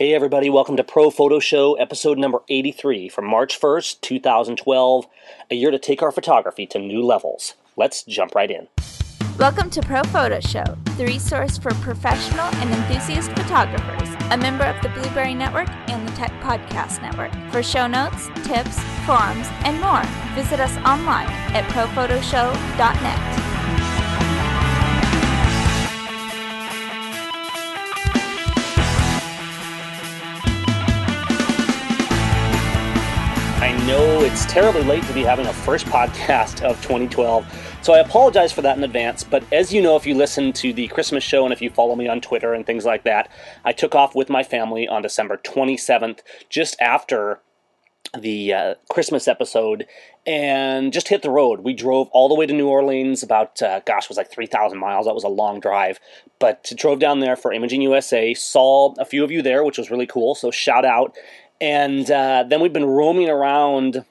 Hey everybody, welcome to Pro Photo Show, episode number 83 from March 1st, 2012, a year to take our photography to new levels. Let's jump right in. Welcome to Pro Photo Show, the resource for professional and enthusiast photographers, a member of the Blueberry Network and the Tech Podcast Network. For show notes, tips, forums, and more, visit us online at prophotoshow.net. I know it's terribly late to be having a first podcast of 2012, so I apologize for that in advance, but as you know, if you listen to the Christmas show and if you follow me on Twitter and things like that, I took off with my family on December 27th, just after the Christmas episode, and just hit the road. We drove all the way to New Orleans, about, it was like 3,000 miles. That was a long drive, but drove down there for Imaging USA, saw a few of you there, which was really cool, so shout out. And then we've been roaming around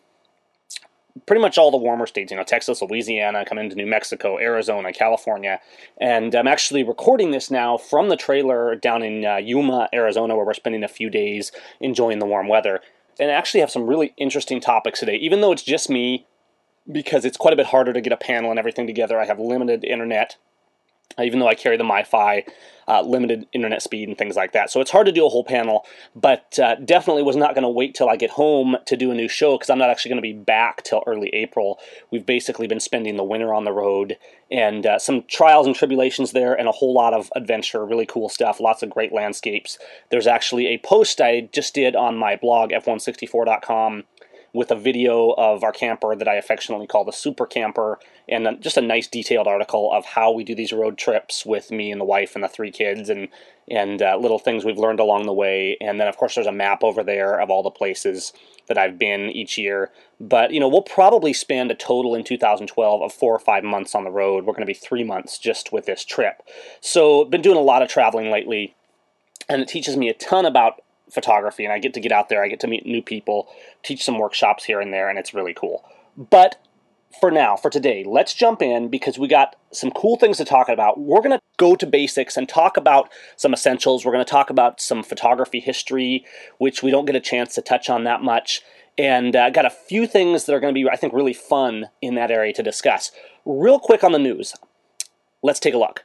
pretty much all the warmer states, Texas, Louisiana, come into New Mexico, Arizona, California. And I'm actually recording this now from the trailer down in Yuma, Arizona, where we're spending a few days enjoying the warm weather. And I actually have some really interesting topics today, even though it's just me, because it's quite a bit harder to get a panel and everything together. I have limited internet, even though I carry the MiFi, limited internet speed and things like that. So it's hard to do a whole panel, but definitely was not going to wait till I get home to do a new show, because I'm not actually going to be back till early April. We've basically been spending the winter on the road, and some trials and tribulations there, and a whole lot of adventure, really cool stuff, lots of great landscapes. There's actually a post I just did on my blog, f164.com, with a video of our camper that I affectionately call the Super Camper, and just a nice detailed article of how we do these road trips with me and the wife and the 3 kids, and little things we've learned along the way. And then, of course, there's a map over there of all the places that I've been each year. But, we'll probably spend a total in 2012 of 4 or 5 months on the road. We're going to be 3 months just with this trip. So, been doing a lot of traveling lately, and it teaches me a ton about photography, and I get to get out there, I get to meet new people, teach some workshops here and there, and it's really cool. But for today, let's jump in, because we got some cool things to talk about. We're going to go to basics and talk about some essentials. We're going to talk about some photography history, which we don't get a chance to touch on that much, and got a few things that are going to be, I think, really fun in that area to discuss. Real quick on the news, let's take a look.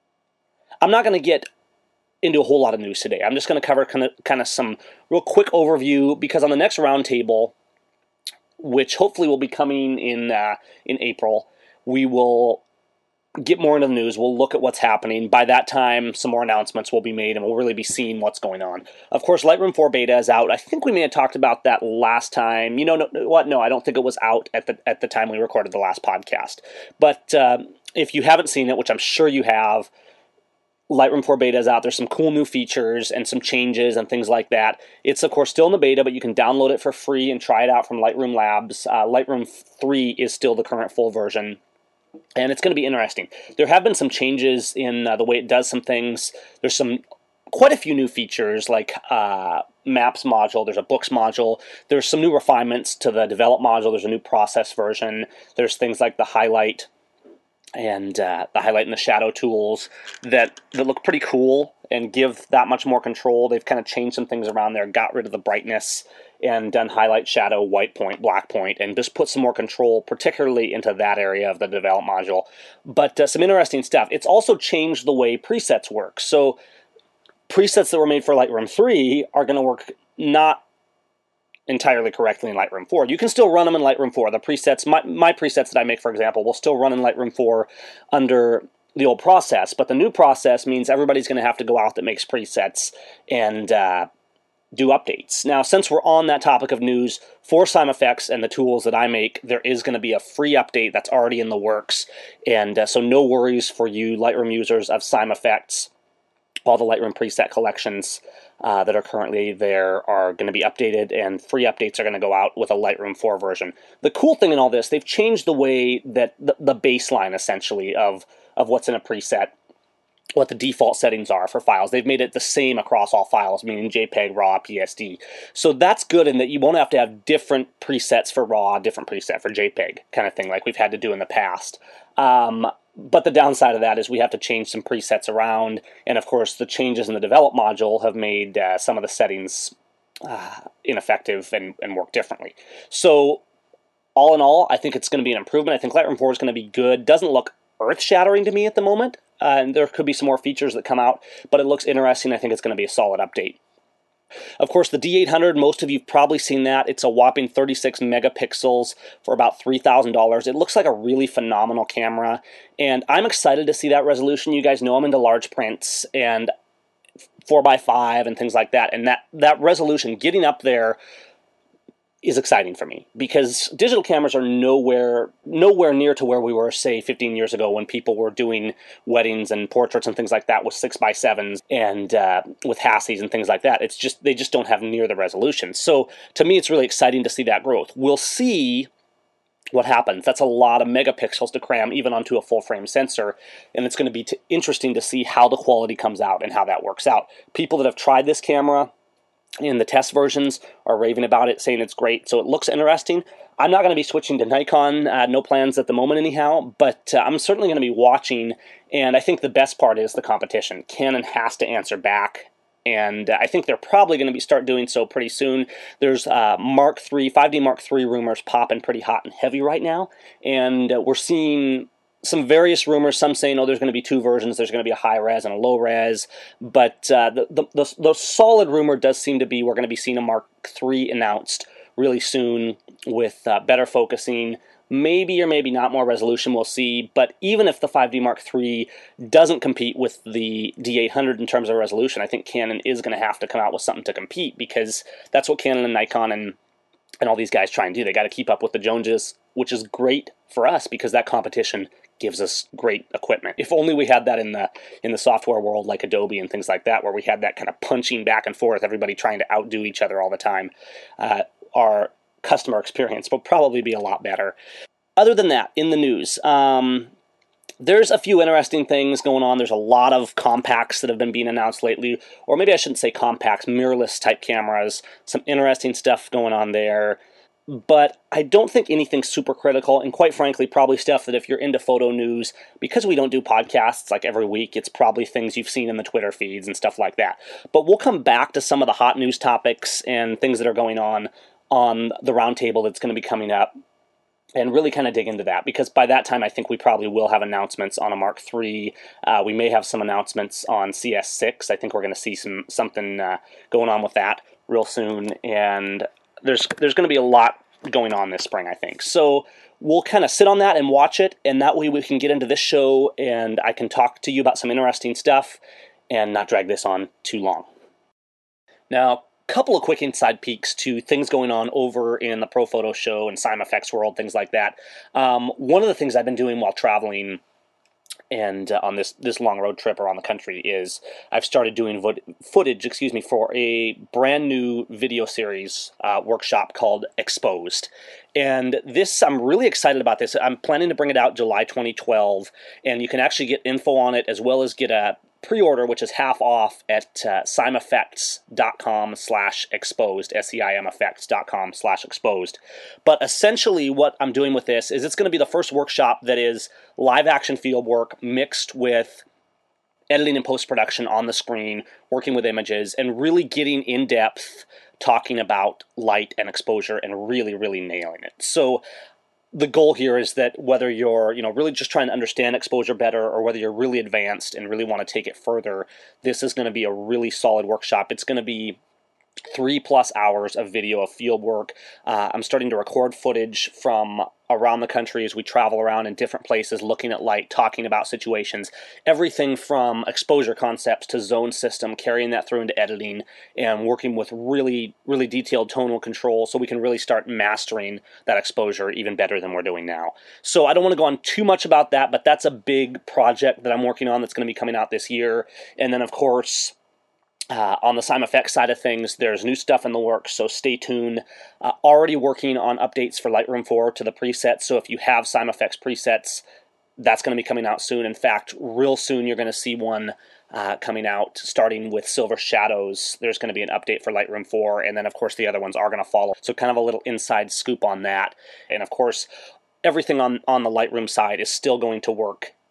I'm not going to get into a whole lot of news today. I'm just going to cover kind of some real quick overview, because on the next roundtable, which hopefully will be coming in April, we will get more into the news. We'll look at what's happening. By that time, some more announcements will be made, and we'll really be seeing what's going on. Of course, Lightroom 4 beta is out. I think we may have talked about that last time. No, I don't think it was out at the time we recorded the last podcast. But if you haven't seen it, which I'm sure you have, Lightroom 4 beta is out. There's some cool new features and some changes and things like that. It's, of course, still in the beta, but you can download it for free and try it out from Lightroom Labs. Lightroom 3 is still the current full version, and it's going to be interesting. There have been some changes in the way it does some things. There's quite a few new features, like Maps module. There's a Books module. There's some new refinements to the Develop module. There's a new process version. There's things like the highlight and the shadow tools that look pretty cool and give that much more control. They've kind of changed some things around there, got rid of the brightness, and done highlight, shadow, white point, black point, and just put some more control, particularly into that area of the Develop module. But some interesting stuff. It's also changed the way presets work. So presets that were made for Lightroom 3 are going to work not entirely correctly in Lightroom 4. You can still run them in Lightroom 4. The presets, my presets that I make, for example, will still run in Lightroom 4 under the old process, but the new process means everybody's going to have to go out that makes presets and do updates. Now, since we're on that topic of news, for SimeFX and the tools that I make, there is going to be a free update that's already in the works, and so no worries for you Lightroom users of SimeFX. All the Lightroom preset collections that are currently there are going to be updated, and free updates are going to go out with a Lightroom 4 version. The cool thing in all this, they've changed the way that the baseline, essentially, of what's in a preset, what the default settings are for files. They've made it the same across all files, meaning JPEG, RAW, PSD. So that's good in that you won't have to have different presets for RAW, different preset for JPEG, kind of thing like we've had to do in the past. But the downside of that is we have to change some presets around, and of course the changes in the develop module have made some of the settings ineffective and work differently. So all in all, I think it's going to be an improvement. I think Lightroom 4 is going to be good. Doesn't look earth-shattering to me at the moment, and there could be some more features that come out, but it looks interesting. I think it's going to be a solid update. Of course, the D800, most of you have probably seen that. It's a whopping 36 megapixels for about $3,000. It looks like a really phenomenal camera, and I'm excited to see that resolution. You guys know I'm into large prints and 4x5 and things like that, and that resolution, getting up there, is exciting for me, because digital cameras are nowhere near to where we were, say, 15 years ago, when people were doing weddings and portraits and things like that with 6x7s and with Hassies and things like that. They just don't have near the resolution. So to me, it's really exciting to see that growth. We'll see what happens. That's a lot of megapixels to cram even onto a full-frame sensor, and it's going to be interesting to see how the quality comes out and how that works out. People that have tried this camera in the test versions are raving about it, saying it's great, so it looks interesting. I'm not going to be switching to Nikon, no plans at the moment anyhow, but I'm certainly going to be watching, and I think the best part is the competition. Canon has to answer back, and I think they're probably going to start doing so pretty soon. There's 5D Mark III rumors popping pretty hot and heavy right now, and we're seeing some various rumors, some saying, there's going to be two versions. There's going to be a high res and a low res. But the solid rumor does seem to be we're going to be seeing a Mark III announced really soon with better focusing, maybe or maybe not more resolution, we'll see. But even if the 5D Mark III doesn't compete with the D800 in terms of resolution, I think Canon is going to have to come out with something to compete, because that's what Canon and Nikon and all these guys try and do. They got to keep up with the Joneses, which is great for us because that competition gives us great equipment. If only we had that in the software world, like Adobe and things like that, where we had that kind of punching back and forth, everybody trying to outdo each other all the time. Our customer experience will probably be a lot better. Other than that, in the news, there's a few interesting things going on. There's a lot of compacts that have been being announced lately, or maybe I shouldn't say compacts, mirrorless type cameras. Some interesting stuff going on there. But I don't think anything super critical, and quite frankly, probably stuff that if you're into photo news, because we don't do podcasts like every week, it's probably things you've seen in the Twitter feeds and stuff like that. But we'll come back to some of the hot news topics and things that are going on the roundtable that's going to be coming up, and really kind of dig into that, because by that time I think we probably will have announcements on a Mark III. We may have some announcements on CS6. I think we're going to see something going on with that real soon, and there's going to be a lot going on this spring, I think. So we'll kind of sit on that and watch it, and that way we can get into this show and I can talk to you about some interesting stuff and not drag this on too long. Now, a couple of quick inside peeks to things going on over in the Pro Photo Show and SimaFX world, things like that. One of the things I've been doing while traveling and on this long road trip around the country is I've started doing footage for a brand new video series workshop called Exposed. And this, I'm really excited about this. I'm planning to bring it out July 2012, and you can actually get info on it as well as get a pre-order, which is half off at simeffects.com/exposed, simeffects.com/exposed. But essentially what I'm doing with this is it's going to be the first workshop that is live action field work mixed with editing and post-production on the screen, working with images, and really getting in depth, talking about light and exposure and really, really nailing it. So the goal here is that whether you're, really just trying to understand exposure better, or whether you're really advanced and really want to take it further, this is going to be a really solid workshop. It's going to be 3+ hours of video of field work. I'm starting to record footage from around the country as we travel around in different places, looking at light, talking about situations, everything from exposure concepts to zone system, carrying that through into editing and working with really, really detailed tonal control so we can really start mastering that exposure even better than we're doing now. So I don't want to go on too much about that, but that's a big project that I'm working on that's going to be coming out this year. And then, of course, on the SimaFX side of things, there's new stuff in the works, so stay tuned. Already working on updates for Lightroom 4 to the presets, so if you have SimaFX presets, that's going to be coming out soon. In fact, real soon you're going to see one coming out, starting with Silver Shadows. There's going to be an update for Lightroom 4, and then of course the other ones are going to follow. So kind of a little inside scoop on that. And of course, everything on the Lightroom side is still going to work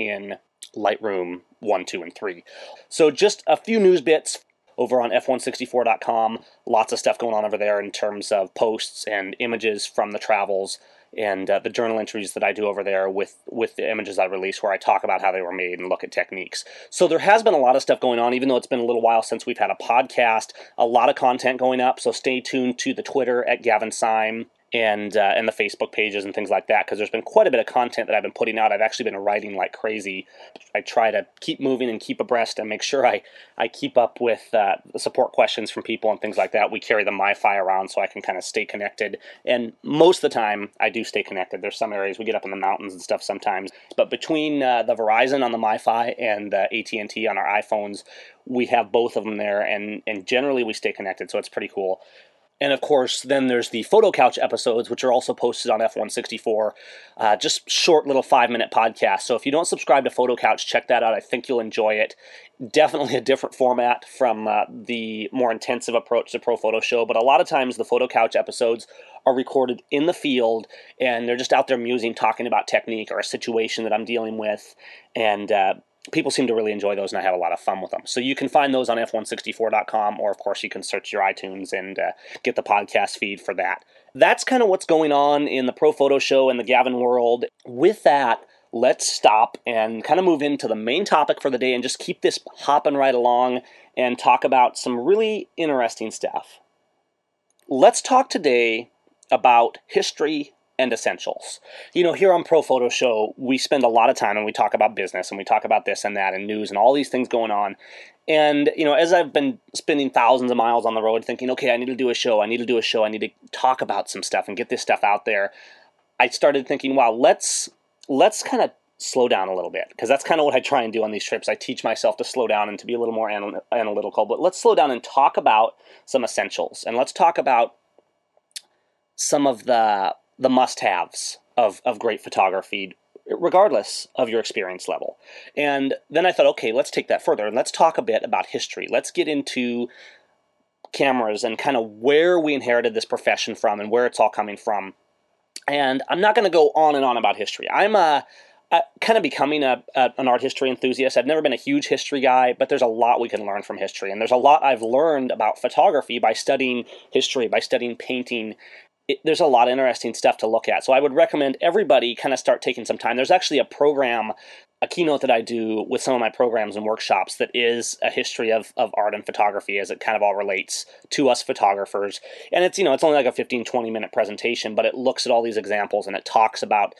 in Lightroom 1, 2, and 3. So just a few news bits over on f164.com. Lots of stuff going on over there in terms of posts and images from the travels, and the journal entries that I do over there with the images I release, where I talk about how they were made and look at techniques. So there has been a lot of stuff going on, even though it's been a little while since we've had a podcast. A lot of content going up, so stay tuned to the Twitter at Gavin Syme and the Facebook pages and things like that, because there's been quite a bit of content that I've been putting out. I've actually been writing like crazy. I try to keep moving and keep abreast and make sure I keep up with the support questions from people and things like that. We carry the MiFi around so I can kind of stay connected, and most of the time I do stay connected. There's some areas we get up in the mountains and stuff sometimes, but between the Verizon on the MiFi and the AT&T on our iPhones, we have both of them there, and generally we stay connected, so it's pretty cool. And of course, then there's the Photo Couch episodes, which are also posted on F164, just short little 5-minute podcasts. So if you don't subscribe to Photo Couch, check that out. I think you'll enjoy it. Definitely a different format from the more intensive approach to Pro Photo Show, but a lot of times the Photo Couch episodes are recorded in the field, and they're just out there musing, talking about technique or a situation that I'm dealing with, and people seem to really enjoy those, and I have a lot of fun with them. So you can find those on f164.com, or of course you can search your iTunes and get the podcast feed for that. That's kind of what's going on in the Pro Photo Show and the Gavin world. With that, let's stop and kind of move into the main topic for the day and just keep this hopping right along and talk about some really interesting stuff. Let's talk today about history and essentials. You know, here on Pro Photo Show, we spend a lot of time and we talk about business and we talk about this and that and news and all these things going on. And, you know, as I've been spending thousands of miles on the road thinking, okay, I need to do a show, I need to talk about some stuff and get this stuff out there, I started thinking, wow, let's kind of slow down a little bit, because that's kind of what I try and do on these trips. I teach myself to slow down and to be a little more analytical, but let's slow down and talk about some essentials, and let's talk about some of the must-haves of great photography, regardless of your experience level. And then I thought, okay, let's take that further and let's talk a bit about history. Let's get into cameras and kind of where we inherited this profession from and where it's all coming from. And I'm not going to go on and on about history. I'm kind of becoming an art history enthusiast. I've never been a huge history guy, but there's a lot we can learn from history. And there's a lot I've learned about photography by studying history, by studying painting. There's a lot of interesting stuff to look at. So I would recommend everybody kind of start taking some time. There's actually a keynote that I do with some of my programs and workshops that is a history of art and photography, as it kind of all relates to us photographers. And it's, you know, it's only like a 15-20 minute presentation, but it looks at all these examples and it talks about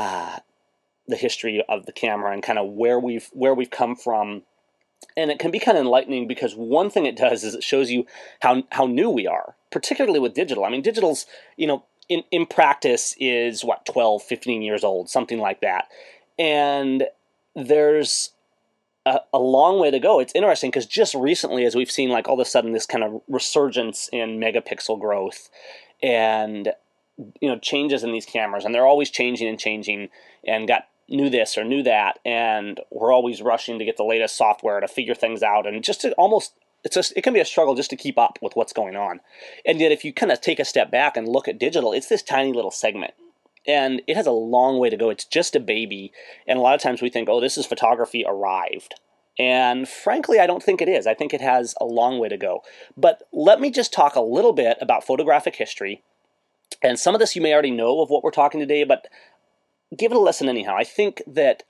the history of the camera and kind of where we've come from. And it can be kind of enlightening, because one thing it does is it shows you how new we are, particularly with digital. I mean, digital's, you know, in practice is, 12, 15 years old, something like that. And there's a long way to go. It's interesting because just recently, as we've seen, like, all of a sudden this kind of resurgence in megapixel growth and, you know, changes in these cameras, and they're always changing and got new this or new that, and we're always rushing to get the latest software to figure things out, and just to it can be a struggle just to keep up with what's going on. And yet if you kind of take a step back and look at digital, it's this tiny little segment, and it has a long way to go. It's just a baby, and a lot of times we think, oh, this is photography arrived. And frankly, I don't think it is. I think it has a long way to go. But let me just talk a little bit about photographic history, and some of this you may already know of what we're talking today, but give it a listen anyhow. I think that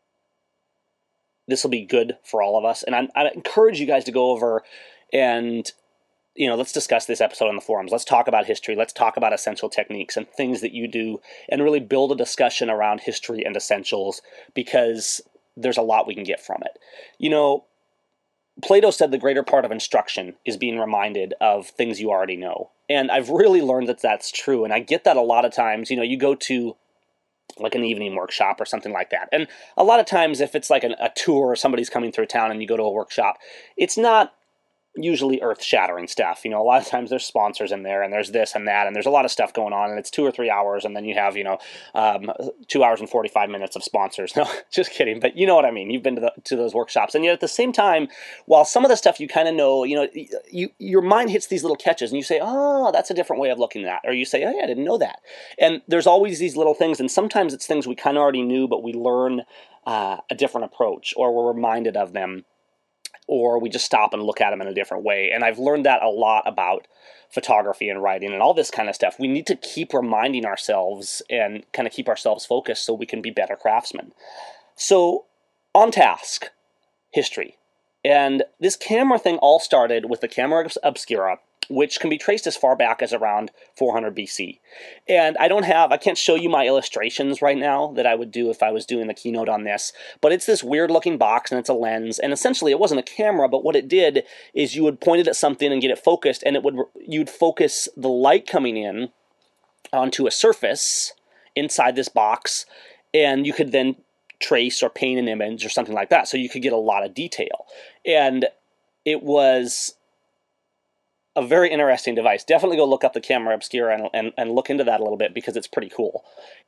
this will be good for all of us, and I encourage you guys to go over and, you know, let's discuss this episode on the forums. Let's talk about history. Let's talk about essential techniques and things that you do, and really build a discussion around history and essentials, because there's a lot we can get from it. You know, Plato said the greater part of instruction is being reminded of things you already know. And I've really learned that that's true, and I get that a lot of times. You know, you go to like an evening workshop or something like that. And a lot of times if it's like a tour or somebody's coming through town and you go to a workshop, it's not usually earth-shattering stuff. You know, a lot of times there's sponsors in there, and there's this and that, and there's a lot of stuff going on, and it's 2 or 3 hours, and then you have, 2 hours and 45 minutes of sponsors. No, just kidding, but you know what I mean. You've been to those workshops, and yet at the same time, while some of the stuff you kind of know, your mind hits these little catches, and you say, oh, that's a different way of looking at that, or you say, oh yeah, I didn't know that. And there's always these little things, and sometimes it's things we kind of already knew, but we learn a different approach, or we're reminded of them, or we just stop and look at them in a different way. And I've learned that a lot about photography and writing and all this kind of stuff. We need to keep reminding ourselves and kind of keep ourselves focused so we can be better craftsmen. So, on task, history. And this camera thing all started with the camera obscura, which can be traced as far back as around 400 BC. And I can't show you my illustrations right now that I would do if I was doing the keynote on this, but it's this weird looking box and it's a lens, and essentially it wasn't a camera, but what it did is you would point it at something and get it focused, and you'd focus the light coming in onto a surface inside this box, and you could then trace or paint an image or something like that, so you could get a lot of detail. And it was a very interesting device. Definitely go look up the camera obscura and look into that a little bit, because it's pretty cool.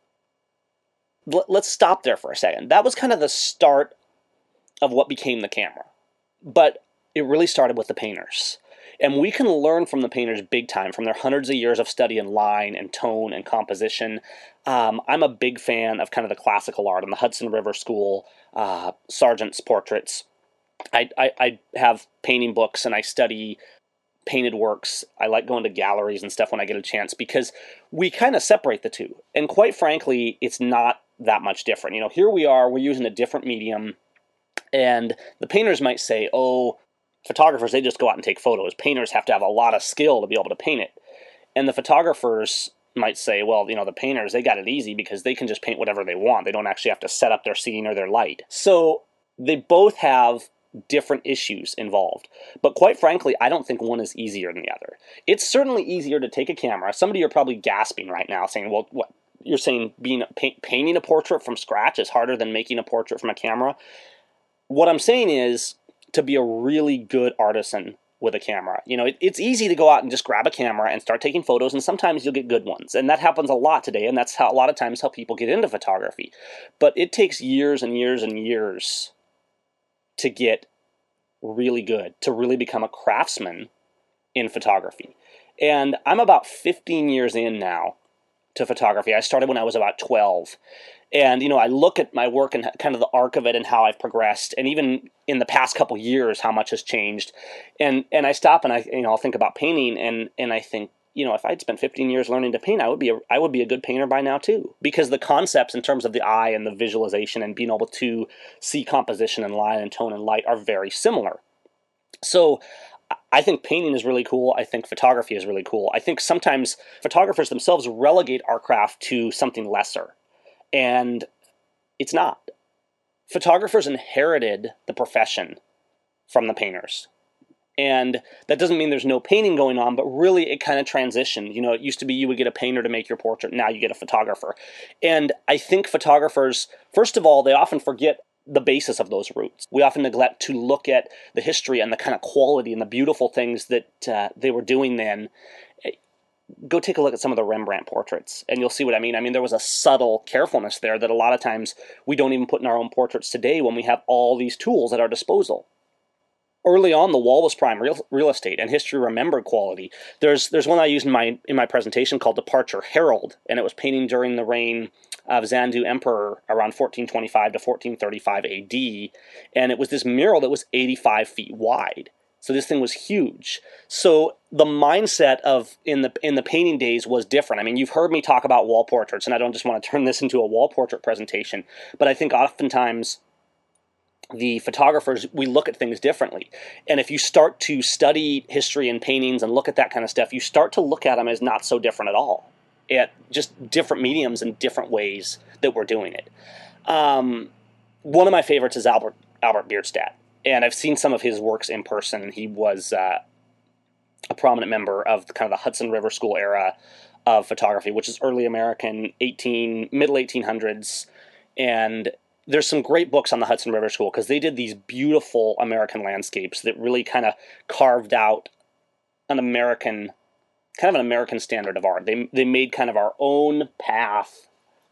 Let's stop there for a second. That was kind of the start of what became the camera. But it really started with the painters. And we can learn from the painters big time, from their hundreds of years of study in line and tone and composition. I'm a big fan of kind of the classical art and the Hudson River School, Sargent's portraits. I have painting books and I study painted works. I like going to galleries and stuff when I get a chance, because we kind of separate the two. And quite frankly, it's not that much different. You know, here we are, we're using a different medium, and the painters might say, oh, photographers, they just go out and take photos. Painters have to have a lot of skill to be able to paint it. And the photographers might say, well, you know, the painters, they got it easy because they can just paint whatever they want. They don't actually have to set up their scene or their light. So they both have different issues involved. But quite frankly, I don't think one is easier than the other. It's certainly easier to take a camera. Some of you are probably gasping right now saying, well, what? You're saying painting a portrait from scratch is harder than making a portrait from a camera? What I'm saying is, to be a really good artisan with a camera, you know, it's easy to go out and just grab a camera and start taking photos, and sometimes you'll get good ones. And that happens a lot today, and that's how a lot of times how people get into photography. But it takes years and years and years to get really good, to really become a craftsman in photography. And I'm about 15 years in now to photography. I started when I was about 12. And, you know, I look at my work and kind of the arc of it and how I've progressed, and even in the past couple years, how much has changed. And I stop and I'll think about painting, and I think, you know, if I'd spent 15 years learning to paint, I would be a good painter by now too, because the concepts in terms of the eye and the visualization and being able to see composition and line and tone and light are very similar. So I think painting is really cool. I think photography is really cool. I think sometimes photographers themselves relegate our craft to something lesser, and it's not. Photographers inherited the profession from the painters. And that doesn't mean there's no painting going on, but really it kind of transitioned. You know, it used to be you would get a painter to make your portrait. Now you get a photographer. And I think photographers, first of all, they often forget the basis of those roots. We often neglect to look at the history and the kind of quality and the beautiful things that they were doing then. Go take a look at some of the Rembrandt portraits, and you'll see what I mean. I mean, there was a subtle carefulness there that a lot of times we don't even put in our own portraits today when we have all these tools at our disposal. Early on, the wall was prime real estate, and history remembered quality. There's one I used in my presentation called Departure Herald, and it was painting during the reign of Zhandu Emperor around 1425 to 1435 AD, and it was this mural that was 85 feet wide. So this thing was huge. So the mindset of in the painting days was different. I mean, you've heard me talk about wall portraits, and I don't just want to turn this into a wall portrait presentation, but I think oftentimes the photographers, we look at things differently. And if you start to study history and paintings and look at that kind of stuff, you start to look at them as not so different at all. At just different mediums and different ways that we're doing it. One of my favorites is Albert Bierstadt. And I've seen some of his works in person. He was a prominent member of kind of the Hudson River School era of photography, which is early American, middle 1800s. And there's some great books on the Hudson River School because they did these beautiful American landscapes that really kind of carved out an American standard of art. They made kind of our own path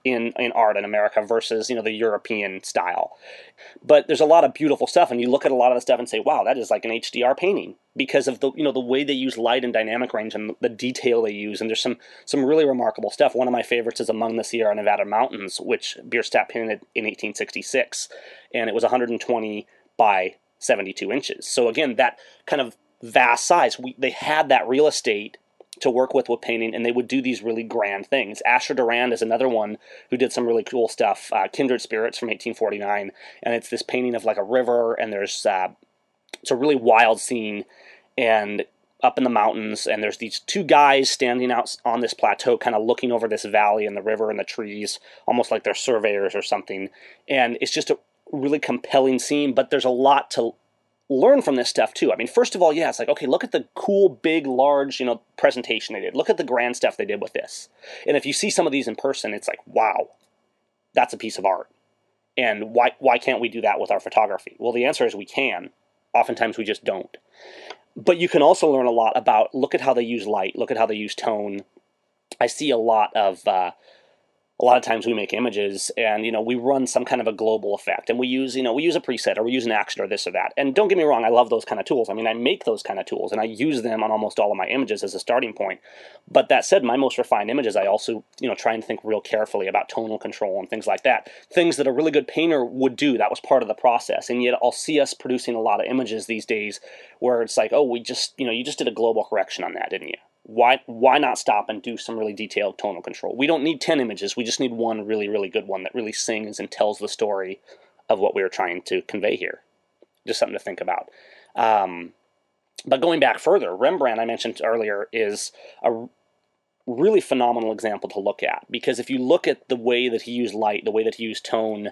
in art in America versus, the European style. But there's a lot of beautiful stuff, and you look at a lot of the stuff and say, wow, that is like an HDR painting because of the way they use light and dynamic range and the detail they use. And there's some really remarkable stuff. One of my favorites is Among the Sierra Nevada Mountains, which Bierstadt painted in 1866, and it was 120 by 72 inches. So again, that kind of vast size, they had that real estate to work with painting, and they would do these really grand things. Asher Durand is another one who did some really cool stuff. Kindred Spirits from 1849, and it's this painting of like a river, and there's it's a really wild scene, and up in the mountains, and there's these two guys standing out on this plateau, kind of looking over this valley and the river and the trees, almost like they're surveyors or something. And it's just a really compelling scene, but there's a lot to learn from this stuff too. I mean, first of all, it's like, okay, look at the cool, big, large, presentation they did. Look at the grand stuff they did with this. And if you see some of these in person, it's like, wow, that's a piece of art. And why can't we do that with our photography? Well, the answer is we can. Oftentimes we just don't. But you can also learn a lot about, look at how they use light, look at how they use tone. I see a lot of times we make images and, we run some kind of a global effect, and we use a preset, or we use an action or this or that. And don't get me wrong, I love those kind of tools. I mean, I make those kind of tools and I use them on almost all of my images as a starting point. But that said, my most refined images, I also, try and think real carefully about tonal control and things like that. Things that a really good painter would do. That was part of the process. And yet I'll see us producing a lot of images these days where it's like, oh, you just did a global correction on that, didn't you? Why not stop and do some really detailed tonal control? We don't need 10 images. We just need one really, really good one that really sings and tells the story of what we were trying to convey here. Just something to think about. But going back further, Rembrandt, I mentioned earlier, is a really phenomenal example to look at. Because if you look at the way that he used light, the way that he used tone,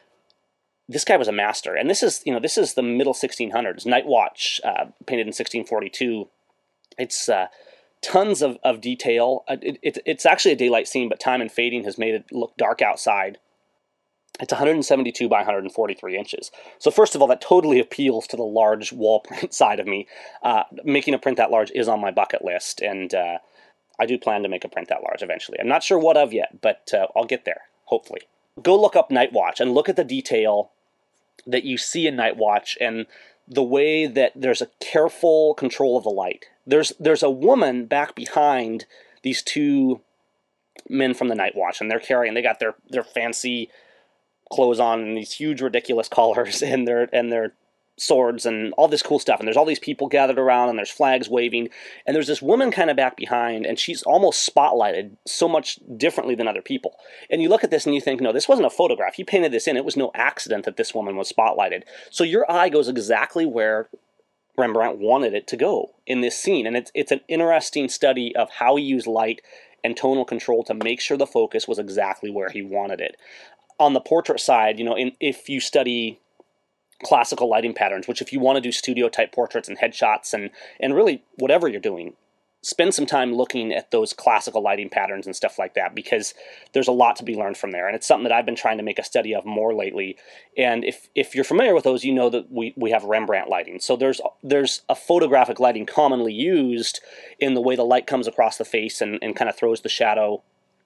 this guy was a master. And this is the middle 1600s. Night Watch, painted in 1642. It's tons of detail. It's actually a daylight scene, but time and fading has made it look dark outside. It's 172 by 143 inches. So first of all, that totally appeals to the large wall print side of me. Making a print that large is on my bucket list, and I do plan to make a print that large eventually. I'm not sure what of yet, but I'll get there, hopefully. Go look up Night Watch and look at the detail that you see in Night Watch and the way that there's a careful control of the light. There's a woman back behind these two men from the Night Watch, and they got their fancy clothes on and these huge ridiculous collars and their swords and all this cool stuff. And there's all these people gathered around and there's flags waving. And there's this woman kind of back behind, and she's almost spotlighted so much differently than other people. And you look at this and you think, no, this wasn't a photograph. He painted this in. It was no accident that this woman was spotlighted. So your eye goes exactly where Rembrandt wanted it to go in this scene. And it's an interesting study of how he used light and tonal control to make sure the focus was exactly where he wanted it. On the portrait side, if you study classical lighting patterns, which if you want to do studio type portraits and headshots and really whatever you're doing, spend some time looking at those classical lighting patterns and stuff like that, because there's a lot to be learned from there. And it's something that I've been trying to make a study of more lately. And if you're familiar with those, you know that we have Rembrandt lighting. So there's a photographic lighting commonly used in the way the light comes across the face and kind of throws the shadow,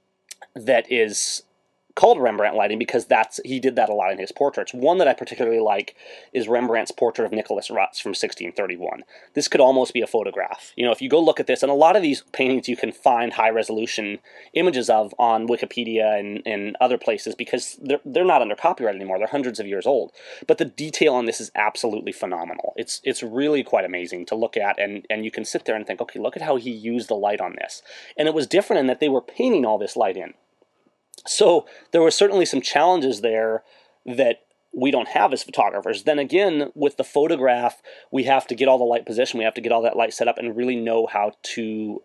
that is called Rembrandt lighting because he did that a lot in his portraits. One that I particularly like is Rembrandt's portrait of Nicholas Rutz from 1631. This could almost be a photograph. If you go look at this, and a lot of these paintings you can find high-resolution images of on Wikipedia and other places because they're not under copyright anymore. They're hundreds of years old. But the detail on this is absolutely phenomenal. It's really quite amazing to look at, and you can sit there and think, okay, look at how he used the light on this. And it was different in that they were painting all this light in. So there were certainly some challenges there that we don't have as photographers. Then again, with the photograph, we have to get all the light position, we have to get all that light set up and really know how to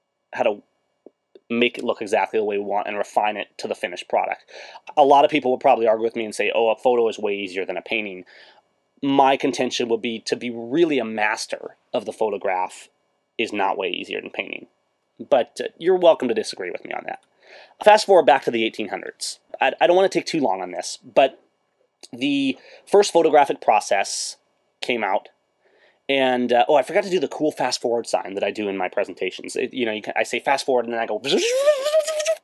make it look exactly the way we want and refine it to the finished product. A lot of people would probably argue with me and say, oh, a photo is way easier than a painting. My contention would be to be really a master of the photograph is not way easier than painting. But you're welcome to disagree with me on that. Fast forward back to the 1800s. I don't want to take too long on this, but the first photographic process came out. And, I forgot to do the cool fast forward sign that I do in my presentations. I say fast forward and then I go,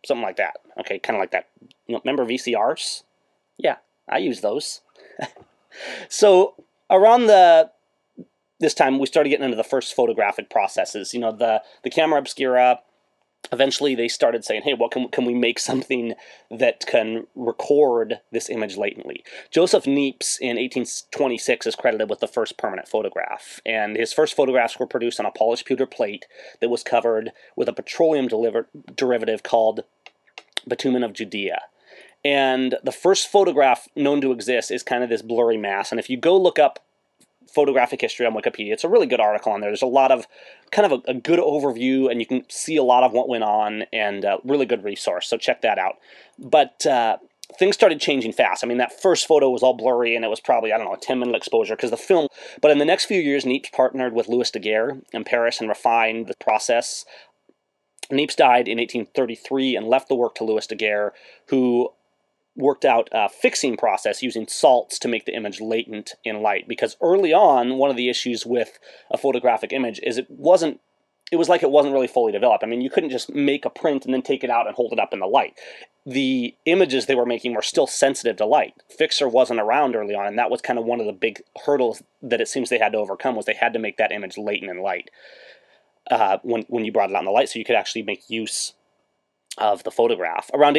something like that. Okay, kind of like that. Remember VCRs? Yeah, I use those. So around this time, we started getting into the first photographic processes. The camera obscura. Eventually, they started saying, hey, can we make something that can record this image latently? Joseph Niepce in 1826 is credited with the first permanent photograph, and his first photographs were produced on a polished pewter plate that was covered with a petroleum derivative called bitumen of Judea. And the first photograph known to exist is kind of this blurry mass, and if you go look up photographic history on Wikipedia, it's a really good article on there. There's a lot of kind of a good overview, and you can see a lot of what went on, and a really good resource, so check that out. But things started changing fast. I mean, that first photo was all blurry, and it was probably, a 10-minute exposure because the film. But in the next few years, Niepce partnered with Louis Daguerre in Paris and refined the process. Niepce died in 1833 and left the work to Louis Daguerre, who worked out a fixing process using salts to make the image latent in light. Because early on, one of the issues with a photographic image is it was like it wasn't really fully developed. I mean, you couldn't just make a print and then take it out and hold it up in the light. The images they were making were still sensitive to light. Fixer wasn't around early on, and that was kind of one of the big hurdles that it seems they had to overcome, was they had to make that image latent in light when you brought it out in the light, so you could actually make use of the photograph. Around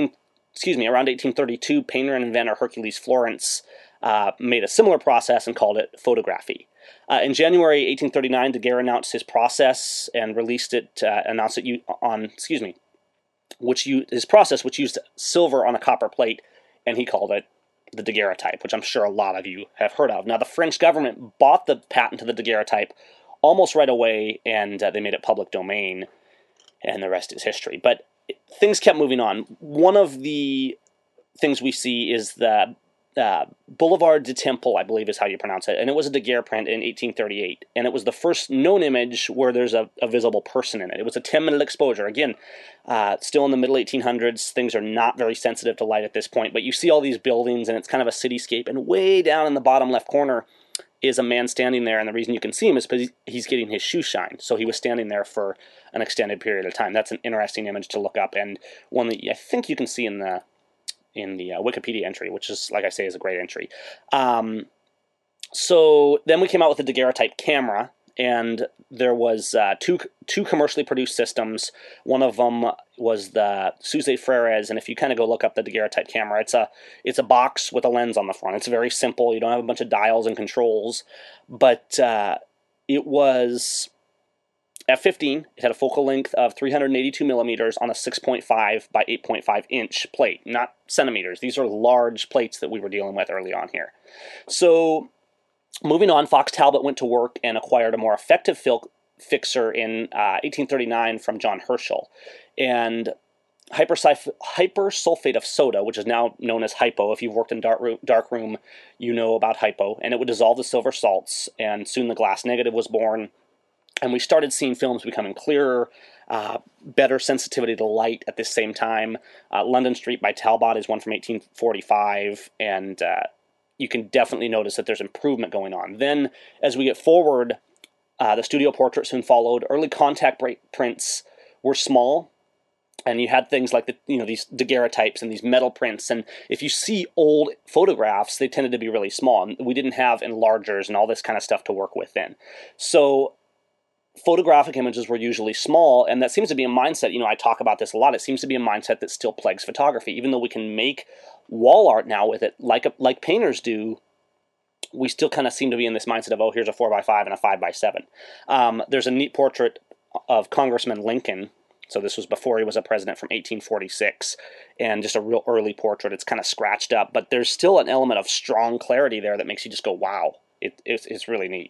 1832, painter and inventor Hercules Florence made a similar process and called it photography. In January 1839, Daguerre announced his process and released it, his process, which used silver on a copper plate, and he called it the daguerreotype, which I'm sure a lot of you have heard of. Now, the French government bought the patent to the daguerreotype almost right away, and they made it public domain, and the rest is history. But things kept moving on. One of the things we see is the Boulevard du Temple, I believe is how you pronounce it, and it was a Daguerre print in 1838, and it was the first known image where there's a visible person in it. It was a 10-minute exposure. Again, still in the middle 1800s, things are not very sensitive to light at this point, but you see all these buildings, and it's kind of a cityscape, and way down in the bottom left corner is a man standing there, and the reason you can see him is because he's getting his shoe shine. So he was standing there for an extended period of time. That's an interesting image to look up, and one that I think you can see in the Wikipedia entry, which is, like I say, is a great entry. So then we came out with the daguerreotype camera, and there was two commercially produced systems. One of them was the Suze Freres, and if you kind of go look up the daguerreotype camera, it's a box with a lens on the front. It's very simple. You don't have a bunch of dials and controls, but it was f/15. It had a focal length of 382 millimeters on a 6.5 by 8.5 inch plate, not centimeters. These are large plates that we were dealing with early on here. So moving on, Fox Talbot went to work and acquired a more effective fixer in 1839 from John Herschel. And hypersulfate of soda, which is now known as hypo. If you've worked in darkroom, you know about hypo. And it would dissolve the silver salts, and soon the glass negative was born. And we started seeing films becoming clearer, better sensitivity to light at this same time. London Street by Talbot is one from 1845, and you can definitely notice that there's improvement going on. Then, as we get forward, the studio portrait soon followed. Early contact prints were small, and you had things like these daguerreotypes and these metal prints. And if you see old photographs, they tended to be really small. And we didn't have enlargers and all this kind of stuff to work with then. So photographic images were usually small, and that seems to be a mindset. I talk about this a lot. It seems to be a mindset that still plagues photography. Even though we can make wall art now with it, like painters do, we still kind of seem to be in this mindset of, here's a 4x5 and a 5x7. There's a neat portrait of Congressman Lincoln. So this was before he was a president, from 1846, and just a real early portrait. It's kind of scratched up, but there's still an element of strong clarity there that makes you just go, wow, it's really neat.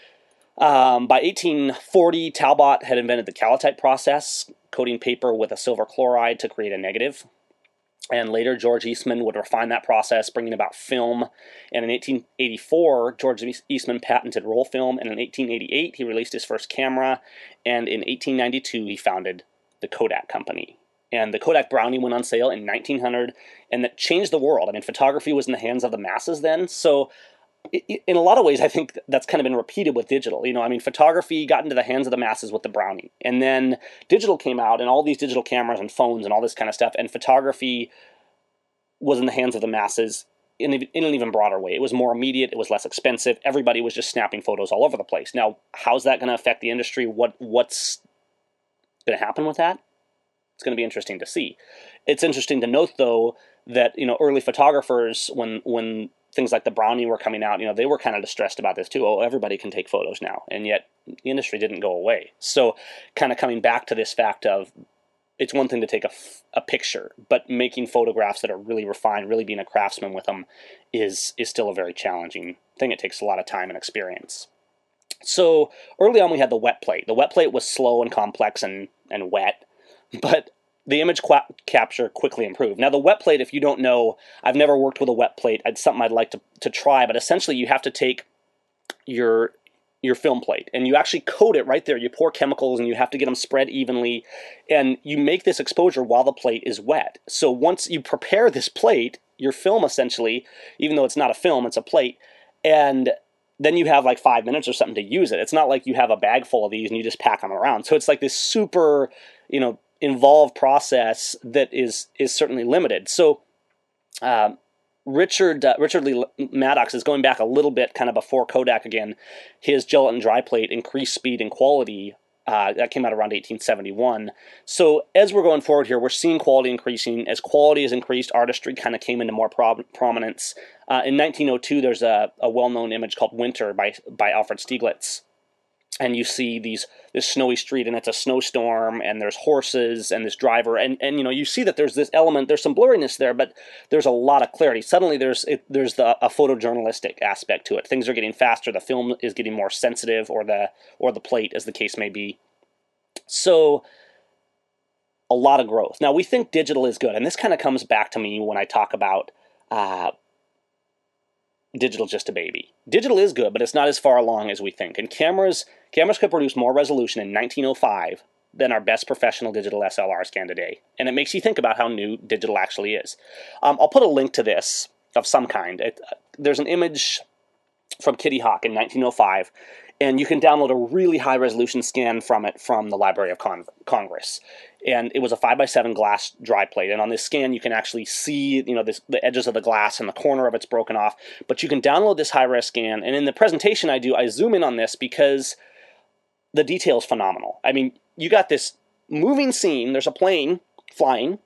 By 1840, Talbot had invented the calotype process, coating paper with a silver chloride to create a negative. And later, George Eastman would refine that process, bringing about film. And in 1884, George Eastman patented roll film. And in 1888, he released his first camera. And in 1892, he founded the Kodak Company. And the Kodak Brownie went on sale in 1900, and that changed the world. I mean, photography was in the hands of the masses then. So in a lot of ways, I think that's kind of been repeated with digital. I mean, photography got into the hands of the masses with the Brownie, and then digital came out, and all these digital cameras and phones and all this kind of stuff, and photography was in the hands of the masses in an even broader way. It was more immediate. It was less expensive. Everybody was just snapping photos all over the place. Now, how's that going to affect the industry? What's going to happen with that? It's going to be interesting to see. It's interesting to note, though, that early photographers, when things like the Brownie were coming out, they were kind of distressed about this too. Oh, everybody can take photos now, and yet the industry didn't go away. So, kind of coming back to this fact of, it's one thing to take a picture, but making photographs that are really refined, really being a craftsman with them, is still a very challenging thing. It takes a lot of time and experience. So early on, we had the wet plate. The wet plate was slow and complex and wet, but the image capture quickly improved. Now, the wet plate, if you don't know, I've never worked with a wet plate. It's something I'd like to try, but essentially you have to take your film plate and you actually coat it right there. You pour chemicals and you have to get them spread evenly, and you make this exposure while the plate is wet. So once you prepare this plate, your film essentially, even though it's not a film, it's a plate, and then you have like 5 minutes or something to use it. It's not like you have a bag full of these and you just pack them around. So it's like this super, involved process that is certainly limited. So Richard Lee Maddox is going back a little bit, kind of before Kodak again. His gelatin dry plate increased speed and quality. That came out around 1871. So as we're going forward here, we're seeing quality increasing. As quality has increased, artistry kind of came into more prominence. In 1902, there's a well-known image called Winter by Alfred Stieglitz. And you see this snowy street, and it's a snowstorm, and there's horses, and this driver, and you see that there's this element, there's some blurriness there, but there's a lot of clarity. Suddenly there's a photojournalistic aspect to it. Things are getting faster, the film is getting more sensitive, or the plate, as the case may be. So, a lot of growth. Now, we think digital is good, and this kind of comes back to me when I talk about digital just a baby. Digital is good, but it's not as far along as we think. And cameras could produce more resolution in 1905 than our best professional digital SLRs can today. And it makes you think about how new digital actually is. I'll put a link to this of some kind. There's an image from Kitty Hawk in 1905, and you can download a really high-resolution scan from it from the Library of Congress. And it was a 5x7 glass dry plate. And on this scan, you can actually see, the edges of the glass, and the corner of it's broken off. But you can download this high-res scan. And in the presentation I zoom in on this because the detail is phenomenal. I mean, you got this moving scene. There's a plane flying.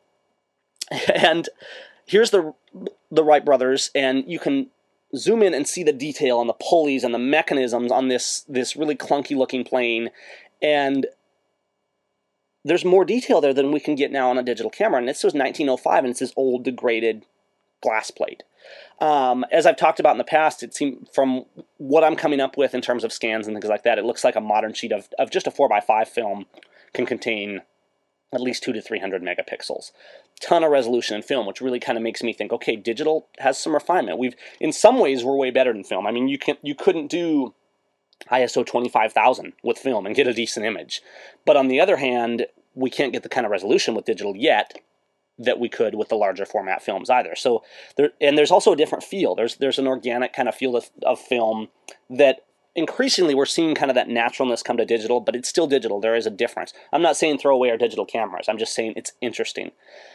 And here's the Wright brothers. And you can zoom in and see the detail on the pulleys and the mechanisms on this really clunky-looking plane. And there's more detail there than we can get now on a digital camera. And this was 1905, and it's this old, degraded glass plate. As I've talked about in the past, it seemed, from what I'm coming up with in terms of scans and things like that, it looks like a modern sheet of just a 4x5 film can contain at least 200 to 300 megapixels. Ton of resolution in film, which really kind of makes me think, okay, digital has some refinement. In some ways, we're way better than film. I mean, you couldn't do ISO 25,000 with film and get a decent image. But on the other hand, we can't get the kind of resolution with digital yet that we could with the larger format films either. So there's also a different feel. There's an organic kind of feel of film that increasingly we're seeing kind of that naturalness come to digital, but it's still digital. There is a difference. I'm not saying throw away our digital cameras. I'm just saying it's interesting.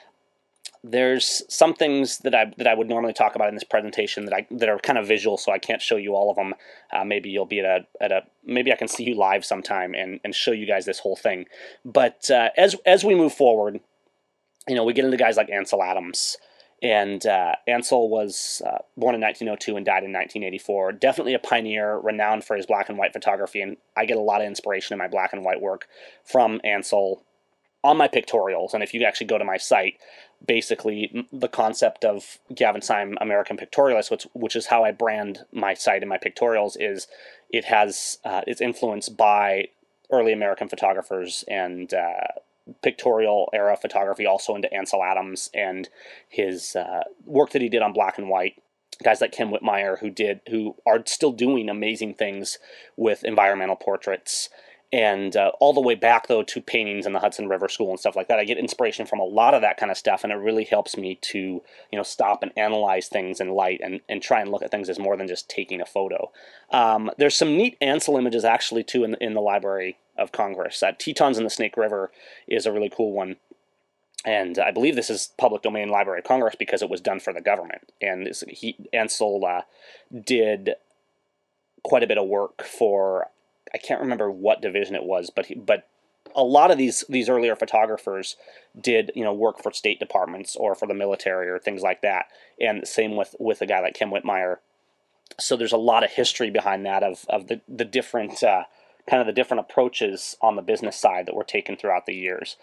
There's some things that I would normally talk about in this presentation that are kind of visual, so I can't show you all of them. Maybe you'll be maybe I can see you live sometime and show you guys this whole thing. But as we move forward, we get into guys like Ansel Adams. And Ansel was born in 1902 and died in 1984. Definitely a pioneer, renowned for his black and white photography, and I get a lot of inspiration in my black and white work from Ansel on my pictorials. And if you actually go to my site, basically the concept of Gavin Syme American Pictorialist, which is how I brand my site and my pictorials, is it's influenced by early American photographers and pictorial era photography, also into Ansel Adams and his work that he did on black and white. Guys like Ken Whitmire who are still doing amazing things with environmental portraits. And all the way back, though, to paintings in the Hudson River School and stuff like that. I get inspiration from a lot of that kind of stuff, and it really helps me to, stop and analyze things in light and try and look at things as more than just taking a photo. There's some neat Ansel images, actually, too, in the Library of Congress. Tetons in the Snake River is a really cool one. And I believe this is public domain Library of Congress because it was done for the government. And Ansel did quite a bit of work for, I can't remember what division it was, but a lot of these earlier photographers did work for state departments or for the military or things like that. And same with a guy like Kem Whitmire. So there's a lot of history behind that of the different kind of the different approaches on the business side that were taken throughout the years.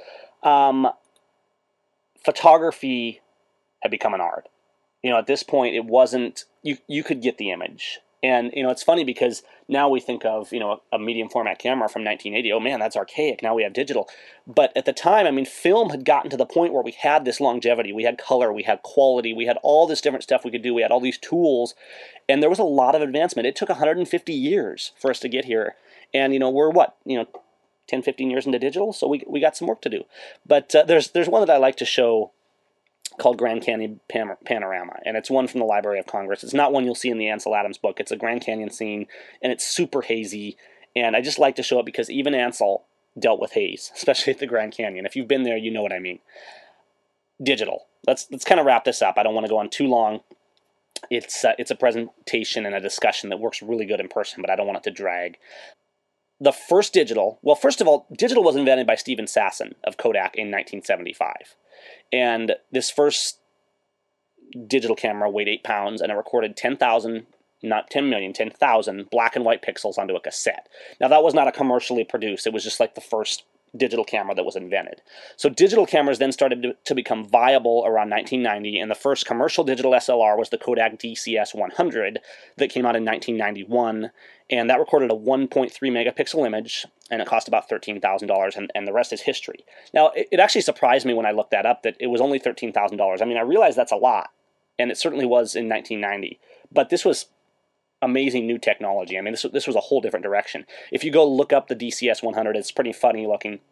Photography had become an art. At this point, it wasn't, you could get the image. And, it's funny because now we think of, a medium format camera from 1980. Oh, man, that's archaic. Now we have digital. But at the time, film had gotten to the point where we had this longevity. We had color. We had quality. We had all this different stuff we could do. We had all these tools. And there was a lot of advancement. It took 150 years for us to get here. And, we're 10, 15 years into digital? So we got some work to do. But there's one that I like to show called Grand Canyon Panorama, and it's one from the Library of Congress. It's not one you'll see in the Ansel Adams book. It's a Grand Canyon scene, and it's super hazy, and I just like to show it because even Ansel dealt with haze, especially at the Grand Canyon. If you've been there, you know what I mean. Digital. Let's kind of wrap this up. I don't want to go on too long. It's a presentation and a discussion that works really good in person, but I don't want it to drag. The first digital, well, first of all, digital was invented by Steven Sasson of Kodak in 1975. And this first digital camera weighed 8 pounds, and it recorded 10,000, not 10 million, 10,000 black and white pixels onto a cassette. Now, that was not a commercially produced. It was just like the first digital camera that was invented. So digital cameras then started to become viable around 1990, and the first commercial digital SLR was the Kodak DCS-100 that came out in 1991, and that recorded a 1.3 megapixel image, and it cost about $13,000, and the rest is history. Now, it actually surprised me when I looked that up that it was only $13,000. I realize that's a lot, and it certainly was in 1990, but this was amazing new technology. This was a whole different direction. If you go look up the DCS-100, it's pretty funny looking.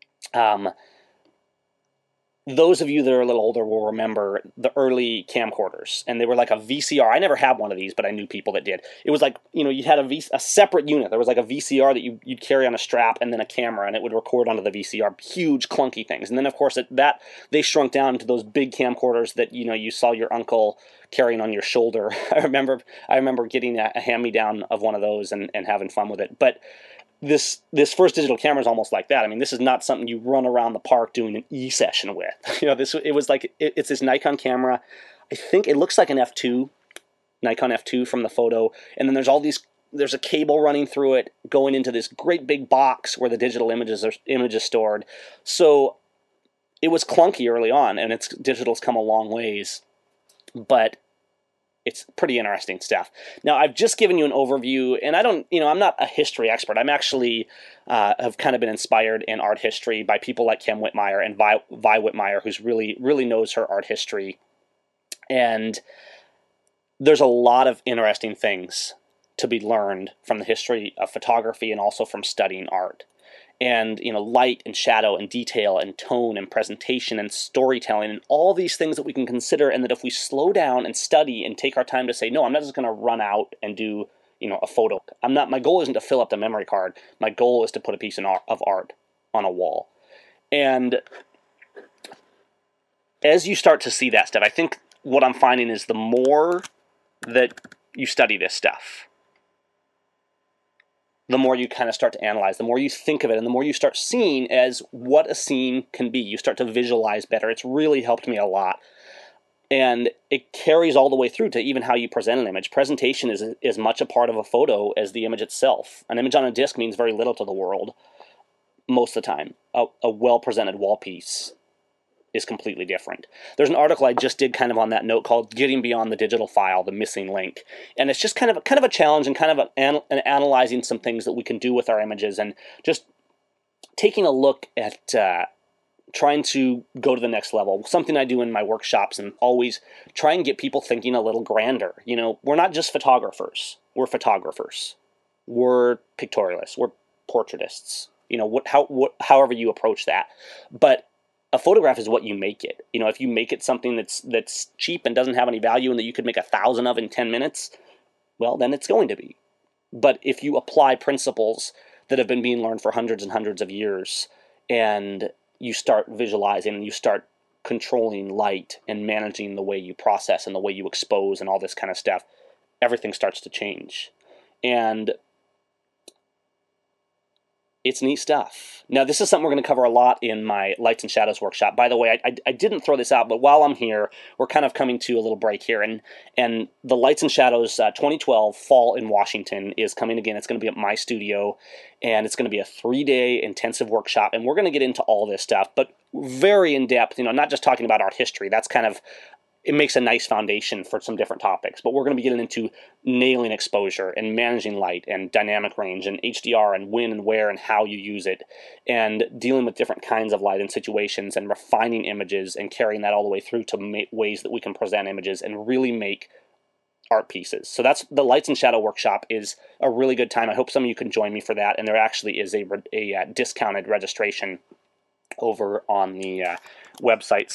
Those of you that are a little older will remember the early camcorders, and they were like a VCR. I never had one of these, but I knew people that did. It was like, you had a separate unit. There was like a VCR that you'd carry on a strap and then a camera, and it would record onto the VCR, huge clunky things. And then, of course, that they shrunk down to those big camcorders that, you saw your uncle carrying on your shoulder. I remember getting a hand-me-down of one of those and having fun with it. But this first digital camera is almost like that. This is not something you run around the park doing an e-session with. It was like, it's this Nikon camera. I think it looks like an F2, Nikon F2 from the photo. And then there's a cable running through it going into this great big box where the digital images stored. So it was clunky early on, and digital's come a long ways, but it's pretty interesting stuff. Now, I've just given you an overview, and I'm not a history expert. I'm actually have kind of been inspired in art history by people like Kem Whitmire and Vi Whitmire, who's really, really knows her art history. And there's a lot of interesting things to be learned from the history of photography and also from studying art. And, light and shadow and detail and tone and presentation and storytelling and all these things that we can consider, and that if we slow down and study and take our time to say, no, I'm not just going to run out and do, a photo. My goal isn't to fill up the memory card. My goal is to put a piece of art on a wall. And as you start to see that stuff, I think what I'm finding is the more that you study this stuff, the more you kind of start to analyze, the more you think of it, and the more you start seeing as what a scene can be. You start to visualize better. It's really helped me a lot. And it carries all the way through to even how you present an image. Presentation is as much a part of a photo as the image itself. An image on a disc means very little to the world most of the time. A well-presented wall piece is completely different. There's an article I just did kind of on that note called Getting Beyond the Digital File, the Missing Link. And it's just kind of a challenge and kind of an analyzing some things that we can do with our images and just taking a look at trying to go to the next level. Something I do in my workshops and always try and get people thinking a little grander. We're not just photographers. We're photographers. We're pictorialists. We're portraitists, however you approach that. But a photograph is what you make it. If you make it something that's cheap and doesn't have any value and that you could make 1,000 of in 10 minutes, well, then it's going to be. But if you apply principles that have been being learned for hundreds and hundreds of years, and you start visualizing and you start controlling light and managing the way you process and the way you expose and all this kind of stuff, everything starts to change. And it's neat stuff. Now, this is something we're going to cover a lot in my Lights and Shadows workshop. By the way, I didn't throw this out, but while I'm here, we're kind of coming to a little break here. And the Lights and Shadows 2012 Fall in Washington is coming again. It's going to be at my studio, and it's going to be a 3-day intensive workshop. And we're going to get into all this stuff, but very in-depth, not just talking about art history. That's kind of, it makes a nice foundation for some different topics. But we're going to be getting into nailing exposure and managing light and dynamic range and HDR and when and where and how you use it, and dealing with different kinds of light and situations and refining images and carrying that all the way through to ways that we can present images and really make art pieces. So that's the Lights and Shadow workshop. Is a really good time. I hope some of you can join me for that. And there actually is a discounted registration over on the website,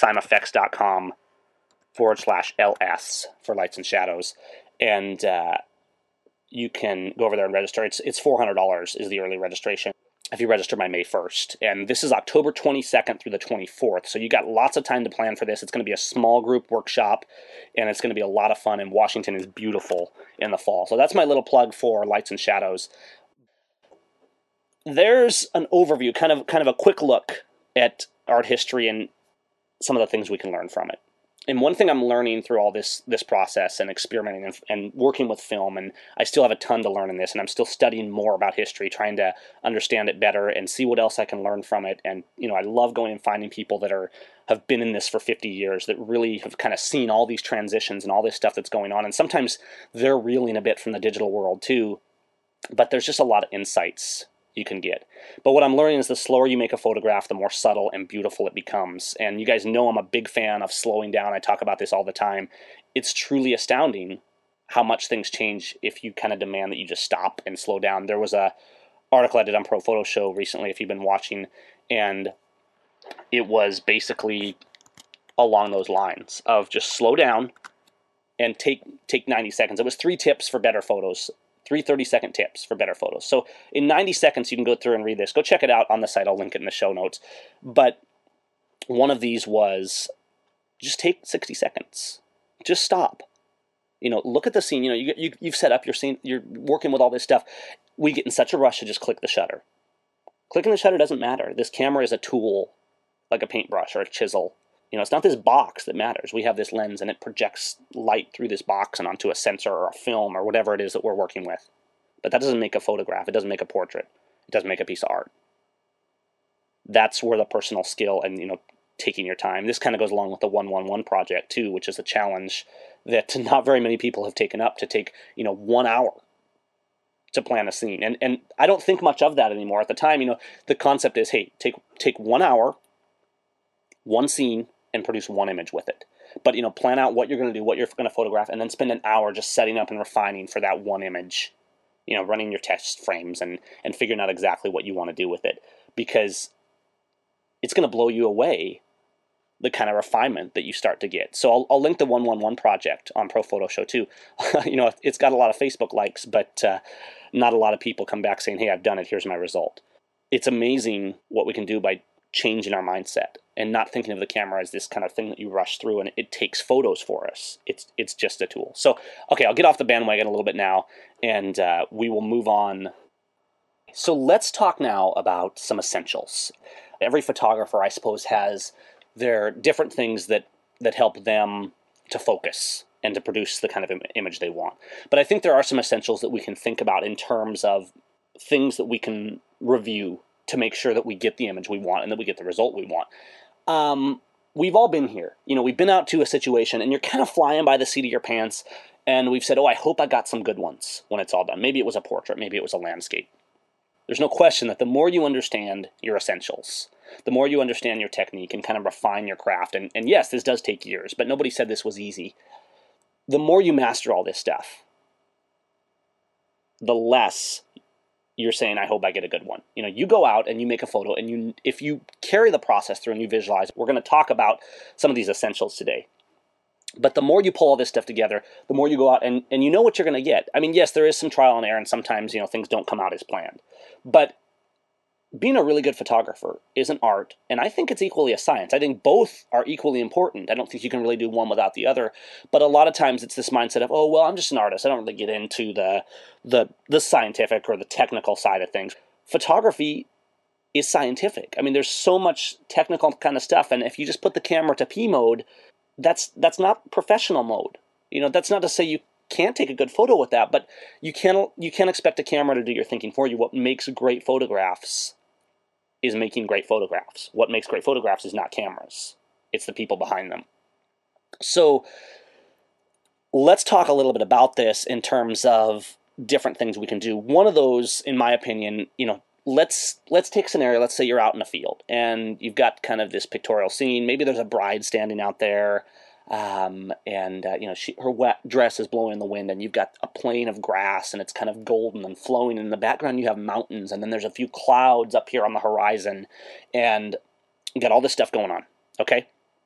simafx.com/LS for Lights and Shadows. And you can go over there and register. It's $400 is the early registration if you register by May 1st. And this is October 22nd through the 24th. So you got lots of time to plan for this. It's going to be a small group workshop, and it's going to be a lot of fun. And Washington is beautiful in the fall. So that's my little plug for Lights and Shadows. There's an overview, kind of a quick look at art history and some of the things we can learn from it. And one thing I'm learning through all this process and experimenting and working with film, and I still have a ton to learn in this, and I'm still studying more about history, trying to understand it better and see what else I can learn from it. And I love going and finding people that have been in this for 50 years, that really have kind of seen all these transitions and all this stuff that's going on. And sometimes they're reeling a bit from the digital world too, but there's just a lot of insights you can get. But what I'm learning is the slower you make a photograph, the more subtle and beautiful it becomes. And you guys know I'm a big fan of slowing down. I talk about this all the time. It's truly astounding how much things change if you kind of demand that you just stop and slow down. There was a article I did on Pro Photo Show recently, if you've been watching, and it was basically along those lines of just slow down and take 90 seconds. It was 3 tips for better photos. 3 30-second tips for better photos. So in 90 seconds, you can go through and read this. Go check it out on the site. I'll link it in the show notes. But one of these was just take 60 seconds. Just stop. Look at the scene. You've set up your scene. You're working with all this stuff. We get in such a rush to just click the shutter. Clicking the shutter doesn't matter. This camera is a tool, like a paintbrush or a chisel. It's not this box that matters. We have this lens, and it projects light through this box and onto a sensor or a film or whatever it is that we're working with. But that doesn't make a photograph. It doesn't make a portrait. It doesn't make a piece of art. That's where the personal skill and, taking your time. This kind of goes along with the 111 project, too, which is a challenge that not very many people have taken up, to take, 1 hour to plan a scene. And I don't think much of that anymore. At the time, the concept is, hey, take 1 hour, one scene, and produce one image with it. But, plan out what you're going to do, what you're going to photograph, and then spend an hour just setting up and refining for that one image. Running your test frames and figuring out exactly what you want to do with it. Because it's going to blow you away, the kind of refinement that you start to get. So I'll link the 111 project on Pro Photo Show too. It's got a lot of Facebook likes, but not a lot of people come back saying, hey, I've done it, here's my result. It's amazing what we can do by changing our mindset and not thinking of the camera as this kind of thing that you rush through and it takes photos for us. It's just a tool. So, okay, I'll get off the bandwagon a little bit now, and we will move on. So let's talk now about some essentials. Every photographer, I suppose, has their different things that help them to focus and to produce the kind of image they want. But I think there are some essentials that we can think about in terms of things that we can review to make sure that we get the image we want and that we get the result we want. We've all been here. We've been out to a situation and you're kind of flying by the seat of your pants, and we've said, oh, I hope I got some good ones when it's all done. Maybe it was a portrait, maybe it was a landscape. There's no question that the more you understand your essentials, the more you understand your technique and kind of refine your craft, and yes, this does take years, but nobody said this was easy. The more you master all this stuff, the less you're saying, I hope I get a good one. You go out and you make a photo, and if you carry the process through and you visualize, we're going to talk about some of these essentials today. But the more you pull all this stuff together, the more you go out and you know what you're going to get. I mean, yes, there is some trial and error, and sometimes, things don't come out as planned. But being a really good photographer is an art, and I think it's equally a science. I think both are equally important. I don't think you can really do one without the other. But a lot of times it's this mindset of, oh, well, I'm just an artist. I don't really get into the scientific or the technical side of things. Photography is scientific. I mean, there's so much technical kind of stuff, and if you just put the camera to P mode, that's not professional mode. That's not to say you can't take a good photo with that, but you can't expect a camera to do your thinking for you. What makes great photographs is making great photographs. What makes great photographs is not cameras. It's the people behind them. So let's talk a little bit about this in terms of different things we can do. One of those, in my opinion, let's take a scenario. Let's say you're out in a field and you've got kind of this pictorial scene. Maybe there's a bride standing out there, her wet dress is blowing in the wind, and you've got a plain of grass, and it's kind of golden and flowing. In the background, you have mountains, and then there's a few clouds up here on the horizon, and you got all this stuff going on. Okay,